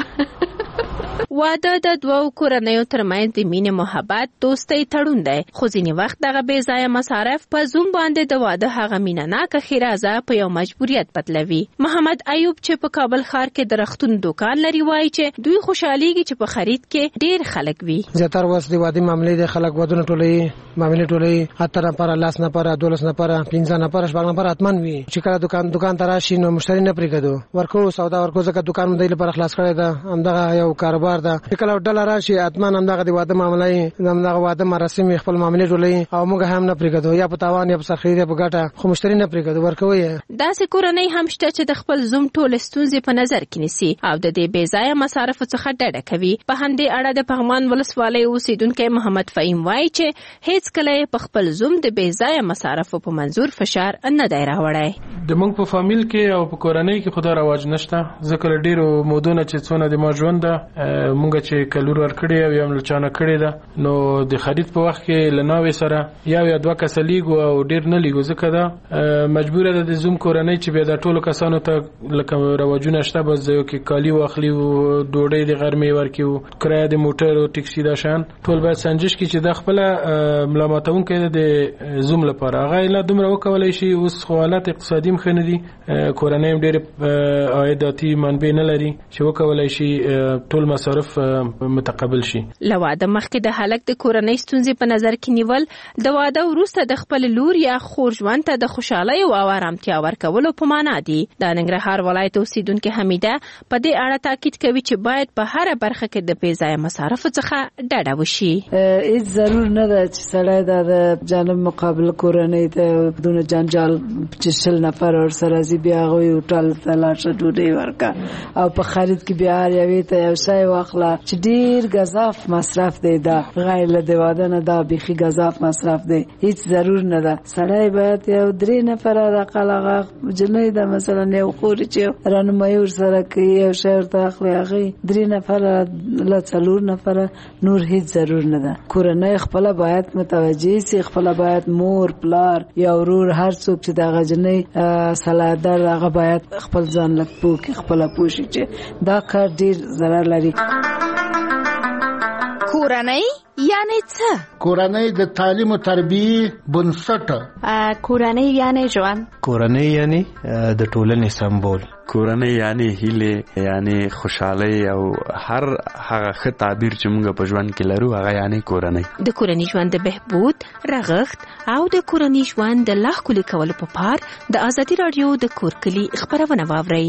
واده د دوو کورنیو ترمنځ د مینې محبت دوستۍ تړون دی خو ځینې وخت دغه بې ځایه مصارف په زوم باندې د واده هغه مینه ناکه ښېرازه په یو مجبوریت بدلوي. محمد ایوب چې په کابل ښار کې د رختون دوکان لري وایي چې دوی خوشحالېږي چې په خرید کې ډېر خلک وي. زیاتره وس د واده معاملې د خلک ودونه ټولوي معاملې ټولوي اته نفره لاس نفره دولس نفره پنځه نفره شپږ نفره حتمن وي چې کله دوکان دوکان ته راشي نو مشتری نه پرېږدو ورکو سودا ورکو ځکه دوکان دی لپاره خلاص کړی ده همدغه یو کاروبار ده. کله ډله راشي اتمان همدغه د واده معاملې همدغه واده مراسم خپل معاملې ټولوي او موږ هم نه پرېږدو یا په تاوان یا په سرخیري یا په ګټه خو مشتری نه پرېږدو ورکوي. داسې کورنۍ هم شته چې د خپل زوم ټول ستونزې په نظر کې نیسي او د دې بې ځایه مصارفو څخه ډډه کوي. په همدې اړه د پغمان ولسوالۍ اوسېدونکی محمد فهیم وایي چې هیڅ کله په خپل زوم د بې ځایه مصارفو په منظور فشار نه دی راوړی. د موږ په فامیل کې او په کورنۍ کې خو دا رواج نشته ځکه له ډېرو مودونه چې څونه د ما ژوند ده موږ چې کلور ورکړی او یا ملچانه کړی ده نو د خرید په وخت کې له ناوې سره یو یا دوه کسه لیږو او ډېر نه لیږو ځکه دا مجبوره ده د زوم کورنۍ چې بیا د ټولو کسانو ته لکه رواجونه شته بس یو کې کالي واخلي او ډوډۍ د غرمې ورکړي او کرایه د موټر او ټکسي دا شان ټول باید سنجش کړي چې دا خپله ملامتونکی ده د زوم لپاره هغه لا دومره وکولی شي. اوس خو حالت اقتصادي هم ښه نه دي کورنۍ هم ډېرې عایداتي منبع نه لري چې وکولی شي ټول مصارف متقبل شي. له واده مخکې د هلک د کورنۍ ستونزې په نظر کې نیول د واده وروسته د خپل لور یا خور ژوند ته د خوشحالۍ او آرامتیا ورکولو په معنا دي. د ننګرهار ولایت اوسېدونکې حمیده په دې اړه تاکید کوي چې باید په هره برخه کې د بې ځایه مصارفو څخه ډډه وشي. هیڅ ضرور نه ده چې سړی د جانب مقابل کورنۍ ته دونه جنجال چې شل نفر ورسره ځي بیا هغوی هوټل ته لاړ شه ډوډۍ ورکړه او په خرید کې بیا هر یوې ته یو شی واخله چې ډېر گزاف مصرف دی. دا غیر له د واده نه دا بیخي گزاف مصرف دی هیڅ ضرور نه ده. سړی باید یو درې نفره رقل هغه جنۍ ده مثلا یو خوري چې رانمایي ورسره کوي یو شی ورته اخلي هغې درې نفره له څلور نفره نور هیڅ ضرور نه ده. کورنۍ خپله باید متوجه سي خپله باید مور پلار یا ورور هر څوک چې دغه جنۍ سلادر هغه باید خپل ځان لږ پوه کړي خپله پوه شي چې دا کار ډېر ضرر لري. کورنۍ یعنی څه؟ کورنۍ د تعلیم او تربیه بنسټ. کورنۍ یعنی ژوند. کورنۍ یعنی د ټولنې سمبول. کورنۍ یعنی هیله یعنی خوشحالي او هر هغه ښه تعبیر چې موږ په ژوند کې لرو هغه یعنی کورنۍ. د کورنۍ ژوند د بهبود رغښت او د کورنۍ ژوند د لا ښکلي کولو په پار د ازادي راډیو د کور کلي خپرونه واورئ.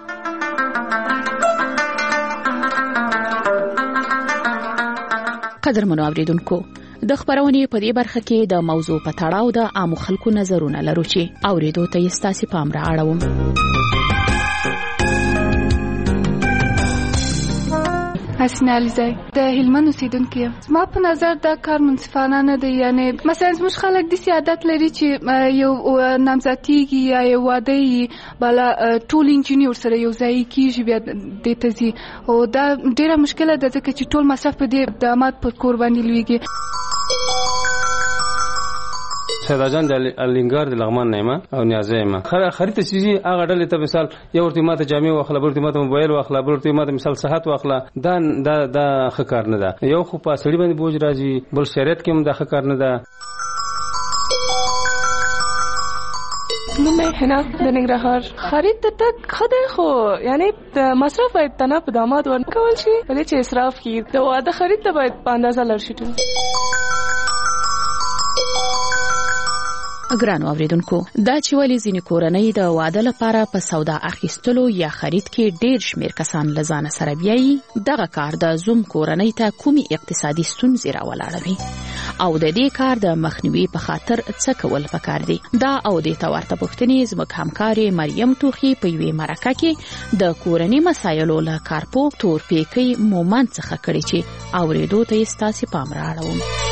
قدرمنو اوریدونکو د خبرونې په دې برخه کې د موضوع په تړاو د عامو خلکو نظرونه لرو چې اوریدو ته یې ستاسې پام را اړوم. حسنه علیزی د هلمند اوسیدونکې یم. زما په نظر دا کار منصفانه نه دی. یعنی مثلا زموږ خلک داسې عادت لري چې یو نامزدکېږي یا یو واده یې بالا ټول نجونې ورسره یو ځای کېږي بیا دې ته ځي او دا ډېره مشکله ده ځکه چې ټول مصرف په دې داماد پر کور باندې لویږي. سیدا جان د الینګار د لغمان نه ما او نیازه ما خرید چیزی هغه ډلې ته مثال یو ورته ماته جامې واخله ورته ماته موبایل واخله ورته ماته مثال صحت واخله دا دا دا ښه کار نه ده. یو خو په سړي باندې بوج راځي بل شریعت کې هم دا ښه کار نه ده. نو مې هنا د ننګرهار خرید ته تک خدای خو یعنی مصرف باید تنه په داماد ورکول شي ولې چې اسراف کړي. د واده خرید ته باید په اندازه لړ شي. ګرانو اوریدونکو دا چې ولې ځینې کورنۍ د واده لپاره په سودا اخیستلو یا خرید کې ډېر شمیر کسان له ځانه سره بیایي دغه کار د زوم کورنۍ ته کومې اقتصادي ستونزې راولاړوي او د دې کار د مخنیوي په خاطر څه کول پکار دي دا او د ته ورته پوښتنې زموږ همکارې مریم توخي په یوې مرکه کې د کورنۍ مسایلو له کارپوه تورپیکۍ مومند څخه کړې چې اوریدو ته یې ستاسې پام رااړوم.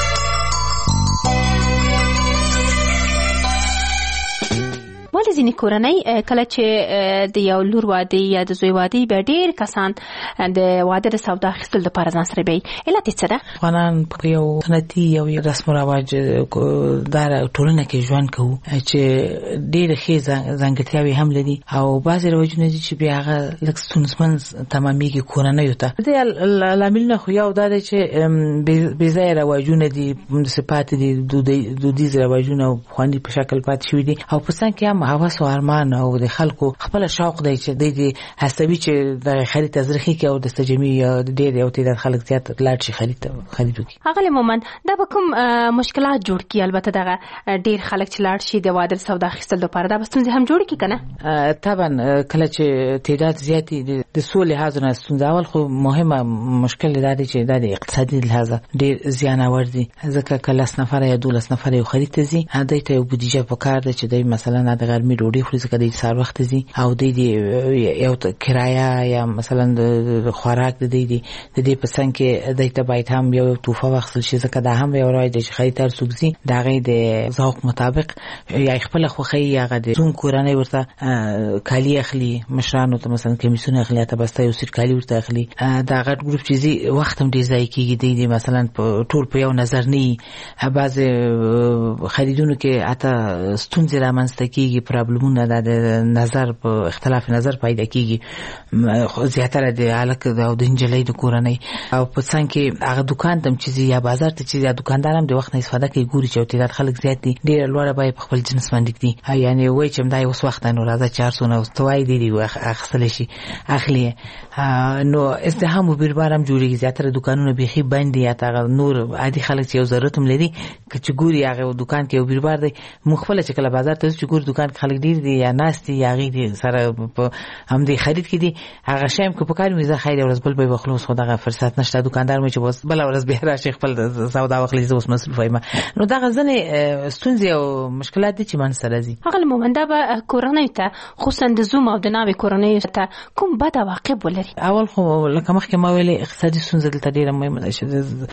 ولې ځینې کورنۍ کله چې د یو لور واده یا د زوی واده بیا ډېر کسان د واده د سودا اخیستلو لپاره ځان سره بیایي علت یې څه ده؟ افغانان په یو سنتي یو رسم و رواج داره ټولنه کې ژوند کوو چې ډېرې ښې ځانګړتیاوې هم لري او بعضې رواجونه دي چې بیا هغه لږ ستونزمن تمامېږي کورنیو ته. د دې لاملونه خو یو دا دی چې بېځایه رواجونه دي داسې پاتې دي دودیز رواجونه او پخواني په شکل پاتې شوي دي او په څنګ کې هم هوس او ارمان او د خلکو خپل شوق دی چې د دې هڅوي چې د خرید تزریخي کې او د استجمي ډېر یو تعداد خلک زیات لاړ شي خرید خرید وکړي. هغه مومن دا به کوم مشکلات جوړ کړي؟ البته دغه ډېر خلک چې لاړ شي د واده سودا اخیستلو لپاره دا به ستونزې هم جوړ کړي که نه؟ طبعا کله چې تعداد زیات د څو لحاظو نه ستونزه اول خو مهمه مشکل دا دی چې دا د اقتصادي لحاظه ډېر زیانور دي ځکه که لس نفره یا دولس نفره یو خرید ته ځي دوی ته یو بودیجه پکار ده چې دوی مثلا د غرمې ډوډۍ خوري ځکه د سهار وخت ځي او د دې یو کرایه یا مثلا د خوراک د دې د دې په څنګ کې د ته باید هم یو توفه واخیستل شي ځکه دا هم یو راځي چې خریدار څوک ځي د هغې د ذوق مطابق یا خپله خوښۍ یا هغه د زوم کورنۍ ورته کالي اخلي مشرانو ته مثلا کمیسونه اخلي یا ته بسته یو سیر کالي ورته اخلي دا غټ ګروپ چې ځي وخت هم ډېر ضایع کېږي دی مثلا ټول په یو نظر نه وي بعضې خریدونو کې حتی ستونزې رامنځته کېږي پرابلمونه د نظر په اختلاف نظر پیدا کېږي زیاتره د هلک او د نجلۍ د کورنۍ او په څنګ کې هغه دوکان ته هم چې ځي یا بازار ته چې ځي دوکاندار هم د وخت نه استفاده کوي ګوري چې یو تعداد خلک زیات دي ډېره لوړه بیه په خپل جنس باندې ږدي یعنې وایي چې همدا اوس وخت دی نو راځه چې هر څونه ته وایي دی دی اخیستلی شي اخلي نو ازدحام و بیربار هم جوړېږي زیاتره دوکانونه بیخي بند دي یا هغه نور عادي خلک چې یو ضرورت هم لري که چې ګوري هغه دوکان کې یو بیربار دی موږ خپله چې کله بازار ته ځو چې ګوري دوکان کې خلک ډېر دي یا ناست دي یا هغې دي سره په همدې خرید کې دي هغه شی هم که په کار وي زه خیر ورځ بل به یې بخلو اوس خو دغه فرصت نشته دوکاندار مې چې اوس بله ورځ بیا راشي خپل سودا واخلي زه اوس مصروفه یم نو دغه ځینې ستونزې او مشکلات دي چې منځته راځي. هغه مومن دا به کورنیو ته خصوصا د زوم او د ناوې کورنیو ته کوم بد عواقب ولري؟ اول خو لکه مخکې ما ویلې اقتصادي ستونزه دلته ډېره مهمه ده چې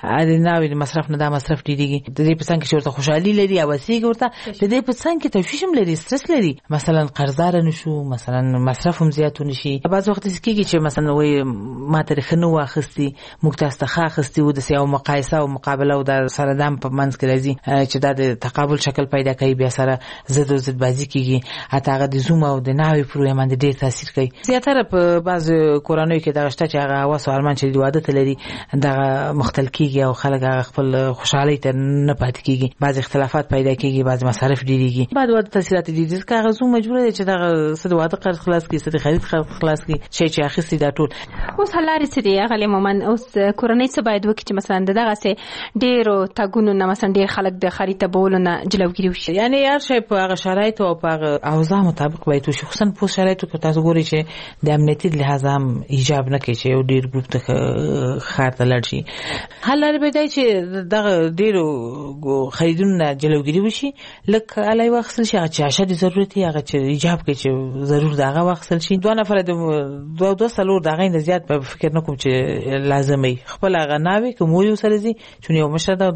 د ناوې د مصرف نه دا مصرف ډېرېږي د دې په څنګ کې چې ورته خوشحالي لري او هسېږي ورته د دې په څنګ کې تشویش هم لري سترس لري مثلا قرضداره نه شو مثلا مصرف هم زیات ونه شي بعض وخت داسې کېږي چې مثلا وایي ما ته ښه نه واخیستي موږ تاسو ته ښه اخیستي وو داسې یو مقایسه او مقابله او دا سره دم په منځ کې راځي چې دا د تقابل شکل پیدا کوي بیا سره ضد او ضد بازي کېږي حتی هغه د زوم او د ناوې پر رویه باندې ډېر تاثیر کوي. زیاتره په بعض کورنیو کې دغه شته چې هغه هوس او ارمان چې د واده ته لري دغه مختل کېږي او خلک هغه خپل خوشحالۍ ته نه پاتې کېږي بعض اختلافات پیدا کېږي بعض مصارف ډېرېږي بعد واده تاثیرات ډېر دي ځکه هغه زوم مجبوره دی چې دغه څه د واده قرض خلاص کړي څه د خرید خلاص کړي شی چې اخیستي دا ټول. اوس حل لارې څه دي هغه مومن؟ اوس کورنۍ څه باید وکړي چې مثلا د دغسې ډېرو تګونو نه مثلا ډېر خلک د خرید ته بولو نه جلوګیري وشي؟ یعنې هر شی په هغه شرایطو او په هغه اوضاع مطابق باید وشي خصوصا په شرایطو کې تاسو ګورئ چې د امنیتي لحاظه هم ایجاب نه کوي چې یو ډېر ګروپ ته ښار ته لاړ شي. حل لارې به دی چې دغه ډېرو خریدونو نه جلوګیري وشي لږ الی واخیستل شي هغه چې اشد ضرورت وي هغه چې ایجاب کوي چې ضرور د هغه واخیستل شي. دوه نفره د دوه دوه څلور د هغې نه زیات به فکر نه کوم چې لازم وي خپل هغه ناوې که مور یو سره ځي چون یو مشره ده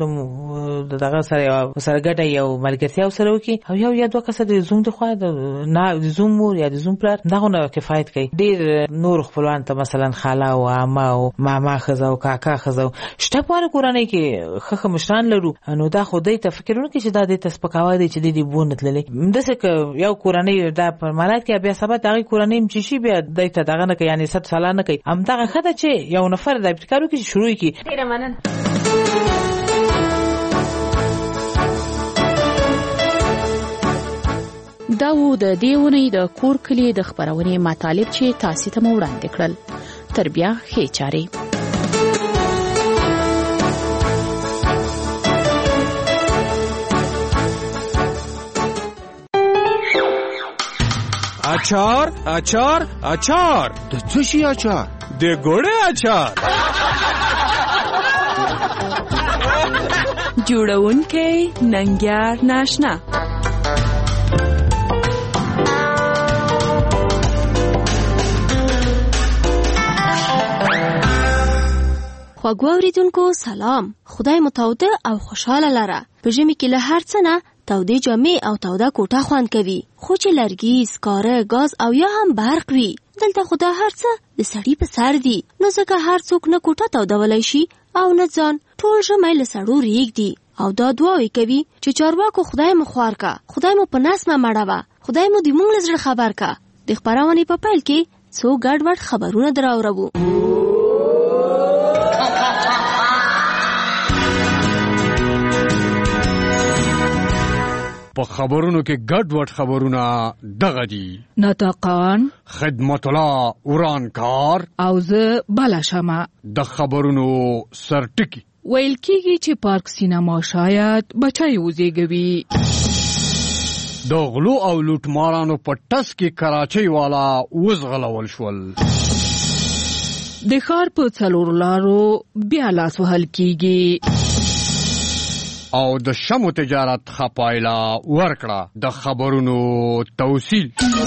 د دغه سره یو سره ګډه یو ملګرتیا ورسره وکړي او یو یا دوه کسه د زوم د خوا د زوم مور یا د زوم پلار دغه نه کفایت کوي. ډېر نور خپلوان ته مثلا خاله او عمه او ماما ښځه او کاکا ښځه شته په هره کورنۍ کې ښه ښه مشران لرو نو دا خو دی ته فکر ونه کړي چې دا دی ته سپکاوی دی چې دی دی بو نه تللی داسې که یو کورنۍ دا په مالات کې بیا سبا د هغې کورنۍ هم چې شي بیا دی ته دغه نه کوي یعنې صد ساله نه کوي همدغه ښه ده چې یو نفر دا ابتکار وکړي چې شروع کړي. ډېره مننه. دا و د دې اونۍ د کور کلي د خپرونې مطالب چې تاسې ته مو وړاندې کړل. تر بیا ښې چارې. اچار اچار اچار د څه شي اچار د ګوړې اچار جوړونکی ننګیار ناشنا خواږه اوریدونکو سلام. خدای مو تاوده او خوشاله لره. په ژمي کې له هر څه نه تودې جامې او توده کوټه خوند کوي، خو چې لرګي، سکاره، ګاز او یا هم برق وي، دلته خو دا هر څه د سړي په سر دي. نو ځکه هر څوک نه کوټه تودولی شي او نه ځان. ټول ژمی له سړو ریږدي او دا دعاوې کوي چې چارواکو خدای مو خوار کا، خدای مو په نس مه مړوه، خدای مو د موږ له زړه خبر کا. د خپرونې په پیل کې څو ګډوډ خبرونه دراوړو. په خبرونو کې ګډوډ خبرونه دغه دي: نطقان، خدمت الله ورانکار او زه بله شمه. د خبرونو سرټکی ویل کېږي چې پارک سینما شاید بچی وزیږوي. د غلو او لوټمارانو په ټس کې کراچۍ والا وزغلول شول. د ښار په څلورو لارو بیا لاس وهل کېږي. او د شمو تجارت خپایلا ورکړه. د خبرونو توصیل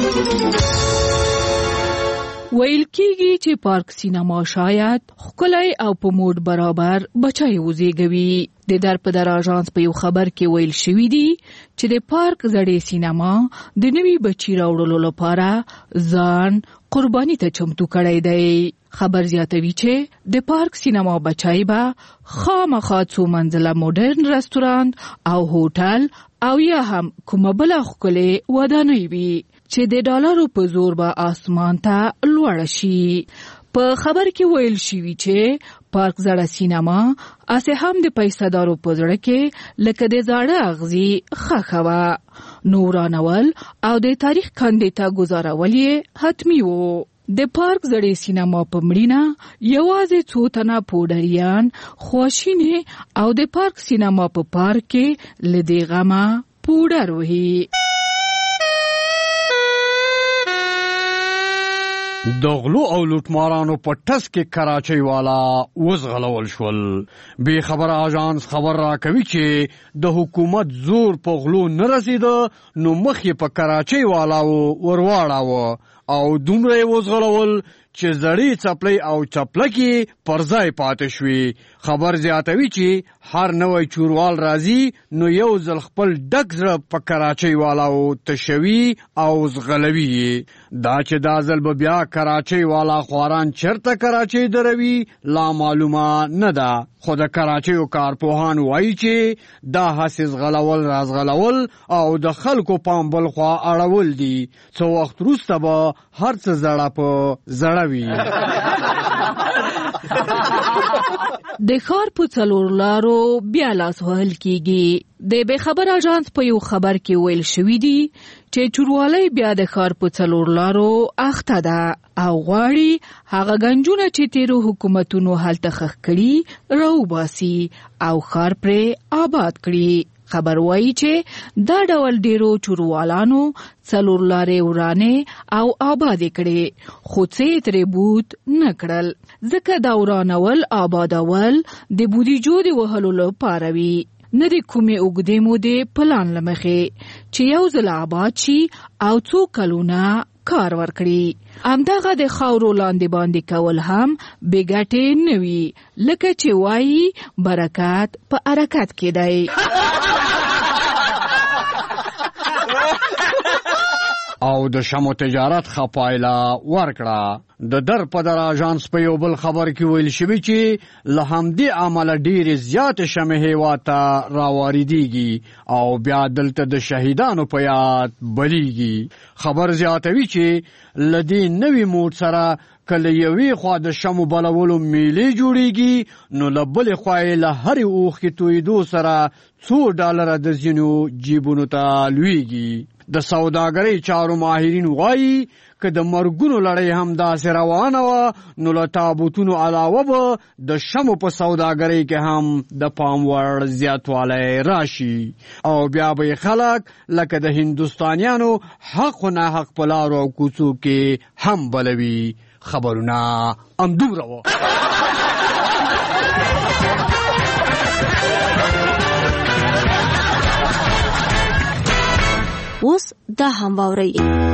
ویل کېږي چې پارک سینما شاید ښکلی او په موډ برابر بچی وزیږوي. د در په در آژانس په یو خبر کې ویل شوي دي چې د پارک زړې سینما د نوي بچي راوړلو لپاره ځان قرباني ته چمتو کړی دی. خبر زیاتوي چې د پارک سینما بچای به خامخا څو منزله موډرن رستورانت او هوټل او یا هم کومه بله ښکلې ودانۍ وي چې د ډالرو په زور به آسمان ته لوړه شي. په خبر کې ویل شوي چې پارک زړه سینما اسې هم د پیسه‌دارو په زړه کې لکه د زاړه اغزي ښخه وه. نو ورانول او د تاریخ کندې ته ګزارول یې حتمي وو. د پارک زړې سینما په مړینه یوازې څو تنه پوډریان خواشینې او د پارک سینما په پارک کې له دې غمه پوډر وهي. د غلو او لوټمارانو په ټس کې کراچۍ والا وزغلول شول. بې خبره آژانس خبر را کوي چې د حکومت زور په غلو نه رسیده، نو مخ یې په کراچۍ والا ورواړاوه او دومره یې وزغلول چې زړې څپلۍ او چپلکې پر ځای پاتې شوې. خبر زیاتوي چې هر نوی چوروال راځي نو یو ځل خپل ډک زړه په کراچۍ والاو تشوي او زغلوي. دا چې دا ځل به بیا کراچۍ والا خواران چرته کراچۍ دروي لا معلومه نه ده، خو د کراچیو کارپوهان وایي چې دا هسې زغلول رازغلول او د خلکو پام بل خوا اړول دي. څو وخت وروسته به هر څه زړه په زړه وي. د ښار په څلور لارو بیا لاس وهل کېږي. د بې خبر آژانس په یو خبر کې ویل شوي دي چې چوروالی بیا د ښار په څلور لارو اخته ده او غواړي هغه ګنجونه چې تیرو حکومتونو هلته ښخ کړي راوباسي او ښار پرې آباد کړي. خبر وایي چې دا ډول ډیرو چوروالانو څلور لارې ورانې او آبادې کړې، خو څه یې ترې بود نه کړل، ځکه دا ورانول آبادول د بودیجو د وهلو لپاره وي، نه د کومې اوږدې مودې پلان له مخې چې یو ځل آباد شي او څو کلونه کار ورکړي. همدغه د خاورو لاندې باندې کول هم بې ګټې نه وي، لکه چې وایي برکت په حرکت کې دی. او د شمو تجارت خپایلا ورکړه. د در په در آژانس په یو بل خبر کې ویل شوي چې له همدې امله ډېرې زیاتې شمې هېواد ته راواردېږي او بیا دلته د شهیدانو په یاد بلیږي. خبر زیاتوي چې له دې نوي موډ سره کله یوې خوا د شمو بلولو میلې جوړیږي نو له بلې خوا یې له هرې اوښکې تویېدو سره څو ډالره د ځینو جیبونو ته لویږي. د سوداګرۍ چارو ماهرین وایي که د مرګونو لړۍ هم داسې روانه وه نو له تابوتونو علاوه به د شمو په سوداګرۍ کې هم د پام وړ زیاتوالی راشي او بیا به خلک لکه د هندوستانیانو حق و ناحق په لارو او کوڅو کې هم بلوي. خبرونه همدومره وه. اوس دا هم واورئ.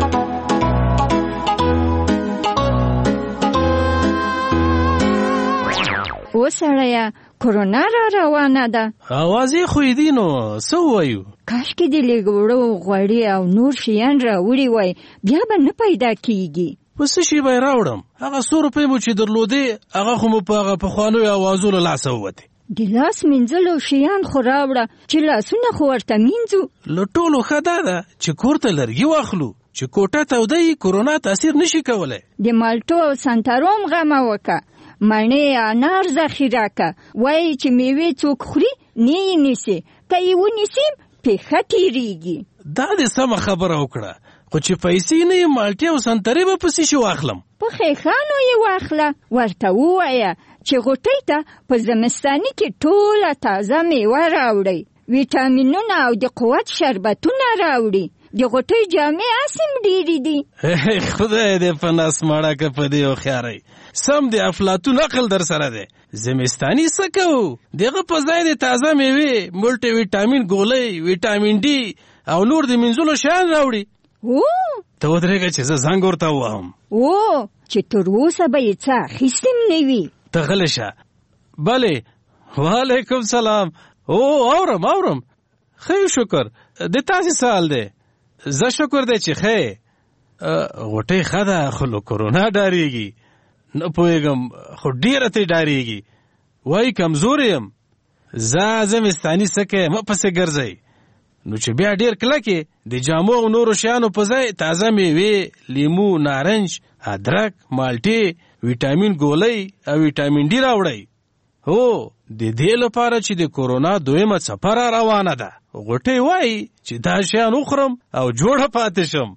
و سړیه کرونا را روانه ده. اوازې خو یې دي نو څه ووایو؟ کاشکې د لږ وړو غوړي او نور شیان راوړي وای بیا به نه پیدا کیږي. په څه شي به یې راوړم؟ هغه څو روپۍ مو چې درلودې هغه خو مو په هغه پخوانیو اوازو له لاسه ووتې. د لاس مینځلو شیان خو راوړه چې لاسونه خو ورته مینځو. له ټولو ښه دا ده چې کور ته لرګي واخلو چې کوټه توده یي کرونا تاثیر نشي کولی. د مالټو او سنتروم غمه وکه، مڼې انار ذخیره که، وایي چې میوې څوک خوري نه یې نیسي، که یې ونیسي پیښه تېرېږي. دا دې سمه خبره وکړه، خو چې پیسې نه یې مالټې او سنترې به پسې شي واخلم. په ښیښانو یې واخله، ورته ووایه چې غوټۍ ته په زمستاني کې ټوله تازه میوه راوړئ، ویټامینونه او د قوت شربتونه راوړي. د غوټۍ جامې اسیم ډېرې دي. خدای دې په ناس ماړه که په دې هوښیارۍ. سم د افلاطون عقل در سره دی. زمستاني څه کوو؟ دغه په ځای د تازه میوې، مولټي ویټامین ګولۍ، ویټامین ډي او نور د مینځلو شیان راوړي. او ته ودرېږه چې زه زنګ ورته ووهم. او چې تر اوسه به یې څه اخیستیم نه وي. ته غلی شه. بلې، وعلیکم سلام. او اورم اورم. ښه شکر. د تاسې سوال دی. زه شکر دی چې ښه غوټۍ ښه ده، خو له کرونا ډارېږي. نه پوهېږم، خو ډېره ترې ډارېږي. وایي کمزوری یم. زه زمستاني څکی مه پسې ګرځئ. نو چې بیا ډېر کلکې د جامو او نورو شیانو په ځای تازه میوې، لیمو، نارنج، ادرک، مالټې، ویټامین ګولۍ او ویټامین ډي راوړئ. هو د دې لپاره چې د کرونا دویمه څپه را روانه ده. غوټۍ وایي چې دا شیان وخورم او جوړه پاتې شم.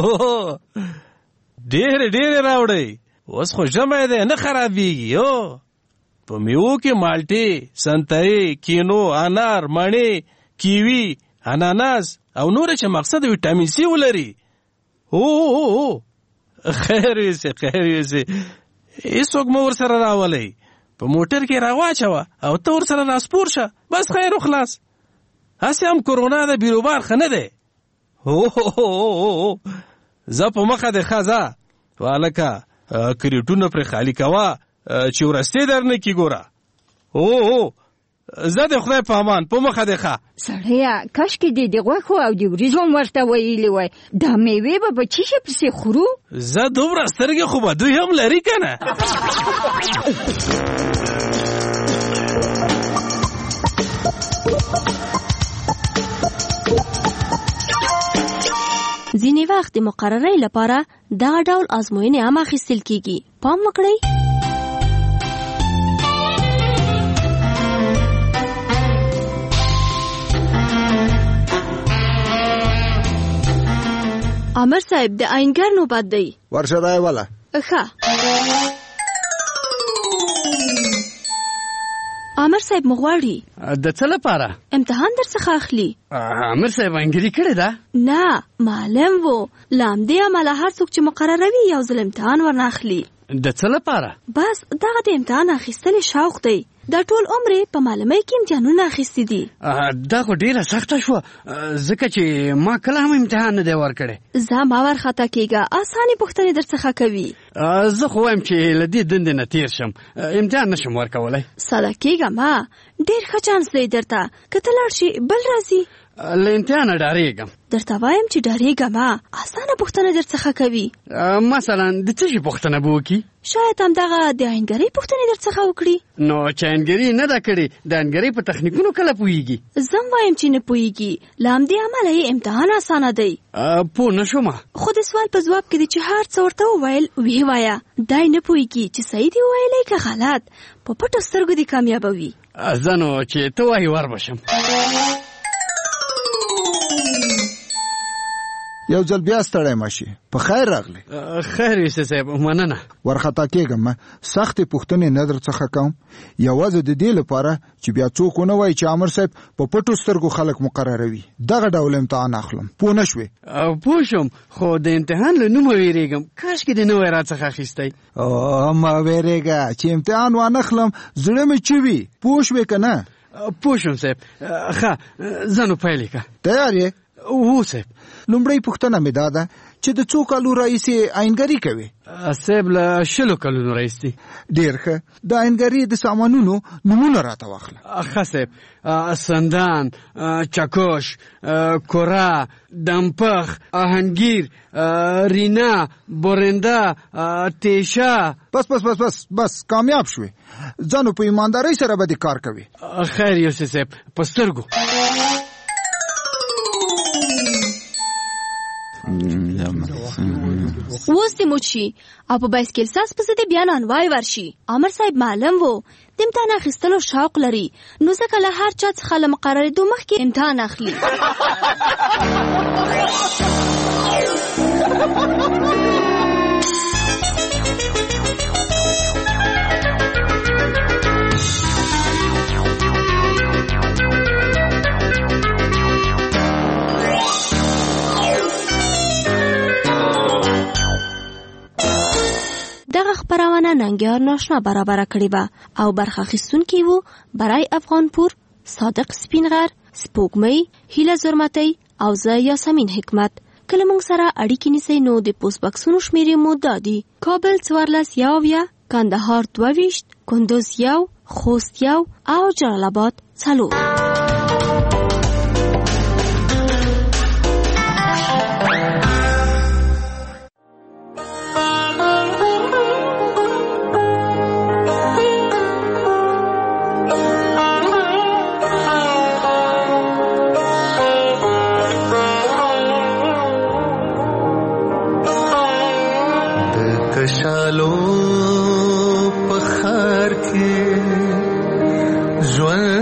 ډېرې ډېرې راوړئ. اوس خو ژمی دی نه خرابېږي. هو په میوو کې مالټې، سنترې، کینو، انار، مڼې، کیوي، اناناس او نور چې مقصد ویټامین سی ولري. او او خیر یې خیر یې هیڅوک مو ورسره راولئ. په موټر کې راواچوه او ته ورسره راسپور شه، بس خیر و خلاص. هسې هم کرونا د بیروبار ښه نه دی. زه په مخه دې ښه ځه هلکه، کریټونه پرې خالي کوه چې ورستې در نه کي. ګوره او زه د خدای په امان، په مخه دې ښه. سړیه کاشکې دې د غوښو او د وریځو ورته ویلي وای، دا میوې به په چی شي پسې خورو؟ زه دومره سترګې خو به دوی هم لري که نه. ځینې وخت د مقررۍ لپاره دغه ډول ازموینې هم اخیستل کیږي. پام وکړئ. عامر صاحب د آینګر نوبت دی. ورشه رای والا. ښه. عامر صاحب مغواړي. د څه لپاره؟ امتحان در څخه اخلي. عامر صاحب انګري کړی ده؟ نه، معلم وو. لامدې عمله هر څوک چې مقرروي یو ځل امتحان ورنه اخلي. د څه لپاره؟ بس دغه د امتحان اخیستلې شوق دی. دا ټول عمر په معلمۍ کې امتحانونه اخیستي دي. دا خو ډیره سخته شوه، ځکه چې ما کله هم امتحان نه دی ورکړی. زه ما ورخطا کېږه، اسانې پوښتنې در څخه کوي. زه خو وایم چې له دې دندې نه تېر شم، امتحان نشم ورکولی. ساده کېږه ما، ډېر ښه چانس دی درته. که ته لاړ شي بل راځي. له امتحانه ډارېږم. درته وایم چې ډارېږه ما، اسانه پوښتنه در څخه کوي. مثلا د څه شي پوښتنه به وکړي؟ شاید همدغه د آینګرۍ پوښتنې در څخه وکړي. نو چې آینګري نه ده کړې، د آینګرۍ په تخنیکونو کله پوهېږي؟ زه هم وایم چې نه پوهېږي. له همدې امله یې امتحان اسانه دی. پوه نه شومه. خو د سوال په ځواب کې دی چې هر څه ورته وویل ویې وایه. دی نه پوهېږي چې صحیح دې وویلی که غلط. په پټو سترګو دې کامیابوي. زه نو چې ته وایي ور به شم. یو ځل بیا ستړی مشي. په خیر راغلی. خیر یوسف صاحب، مننه. ورخطا کېږم، سختې پوښتنې نه در څخه کوم، یوازې د دې لپاره چې بیا څوک ونه وایي چې عامر صاحب په پټو سترګو خلک مقرروي. دغه ډول امتحان اخلم. پوه نه شوې؟ پوه شوم، خو د امتحان له نومه ویرېږم. کاشکې دې نه وای راڅخه اخیستی. مه ویرېږه چې امتحان وانخلم، زړه مې چوي. پوه شوې که نه؟ پوه شوم صاحب. ښه ځه نو پیل یې که. تیار یې؟ هو صاحب. لومړی پوښتنه مې دا ده چې د څو کالو راهیسې آینګري کوي؟ صاحب له شلو کلونو راهیسې. ډېر ښه. د آینګري د سامانونو نومونه راته واخله. ښه صاحب. سندان، چکش، کره، دمپخ، آهنگیر، رینا، بورنده، تیشه. بس بس بس بس بس کامیاب شوې. ځانو په ایماندارۍ سره به دې کار کوي. خیر یوسف صاحب، په سترګو. اوس دې موچ شي او په بایسکل ساز پسې دې بیا نانوای ورشي. عامر صاحب معلم وو د امتحان اخیستلو شوق لري، نو ځکه له هر چا څخه له مقررېدو مخکې امتحان اخلي. دغه خپرونه ننګیار ناشنا برابره کړې وه او برخه اخیستونکي وو برای افغانپور، صادق سپینغر، سپوږمۍ، هیله زرمتۍ او زه یاسمین حکمت. کله موږ سره اړیکې نیسئ نو د پوسټ بکسونو شمېرې مو دا دي: کابل څوارلس یو اویا، کندهار دوه ویشت، کندوز یو، خوست یو او جلال آباد څلور. کشالو پخار کې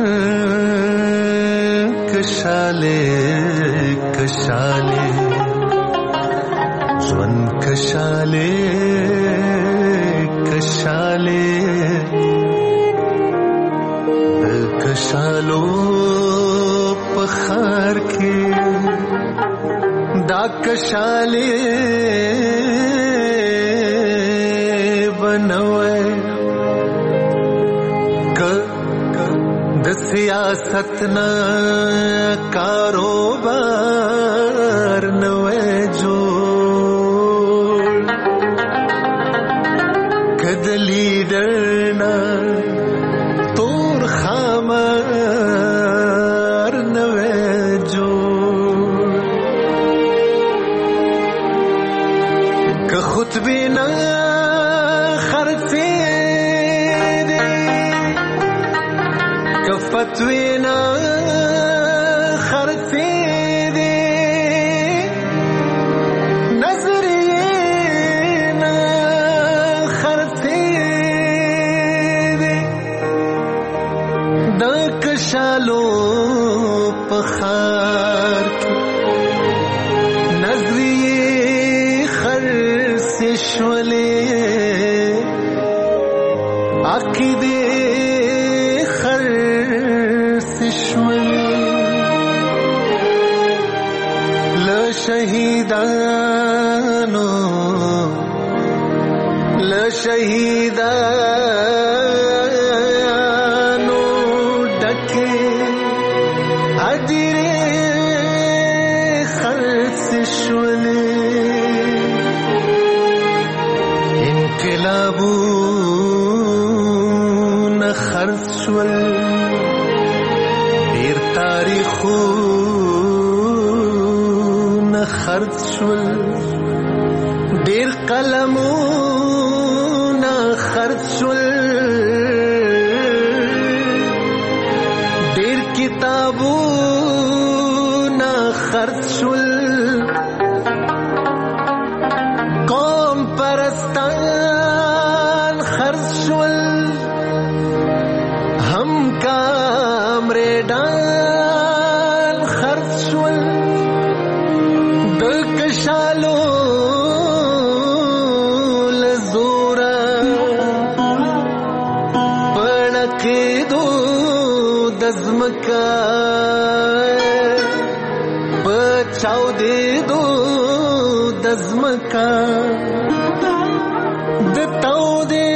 ژوند کشاله کشاله ژوند کشاله کشاله د کشالو پخار کې دا کشاله نوے د سیاست نہ کاروبار نوے جوڑ کد لیڈر نہ تور خامار نوے جوڑ کہ خود بھی نہ فتوینا خرچے دے نظریے نا خرچے دے دا کشالو پخار نظریے خرچے شولے عقیدے شهیدانو لشهیدانو ډکه اجرې خرڅ شولې انقلابونه خرڅ شول ډېر تاریخو خرڅ شول ډېر قلمونه خرڅ شول ډېر کتابونه خرڅ شول قوم پرستان خرڅ شول هم کامریډان خرڅ شول مکه بچاو دې دو دزمکا د تاو دې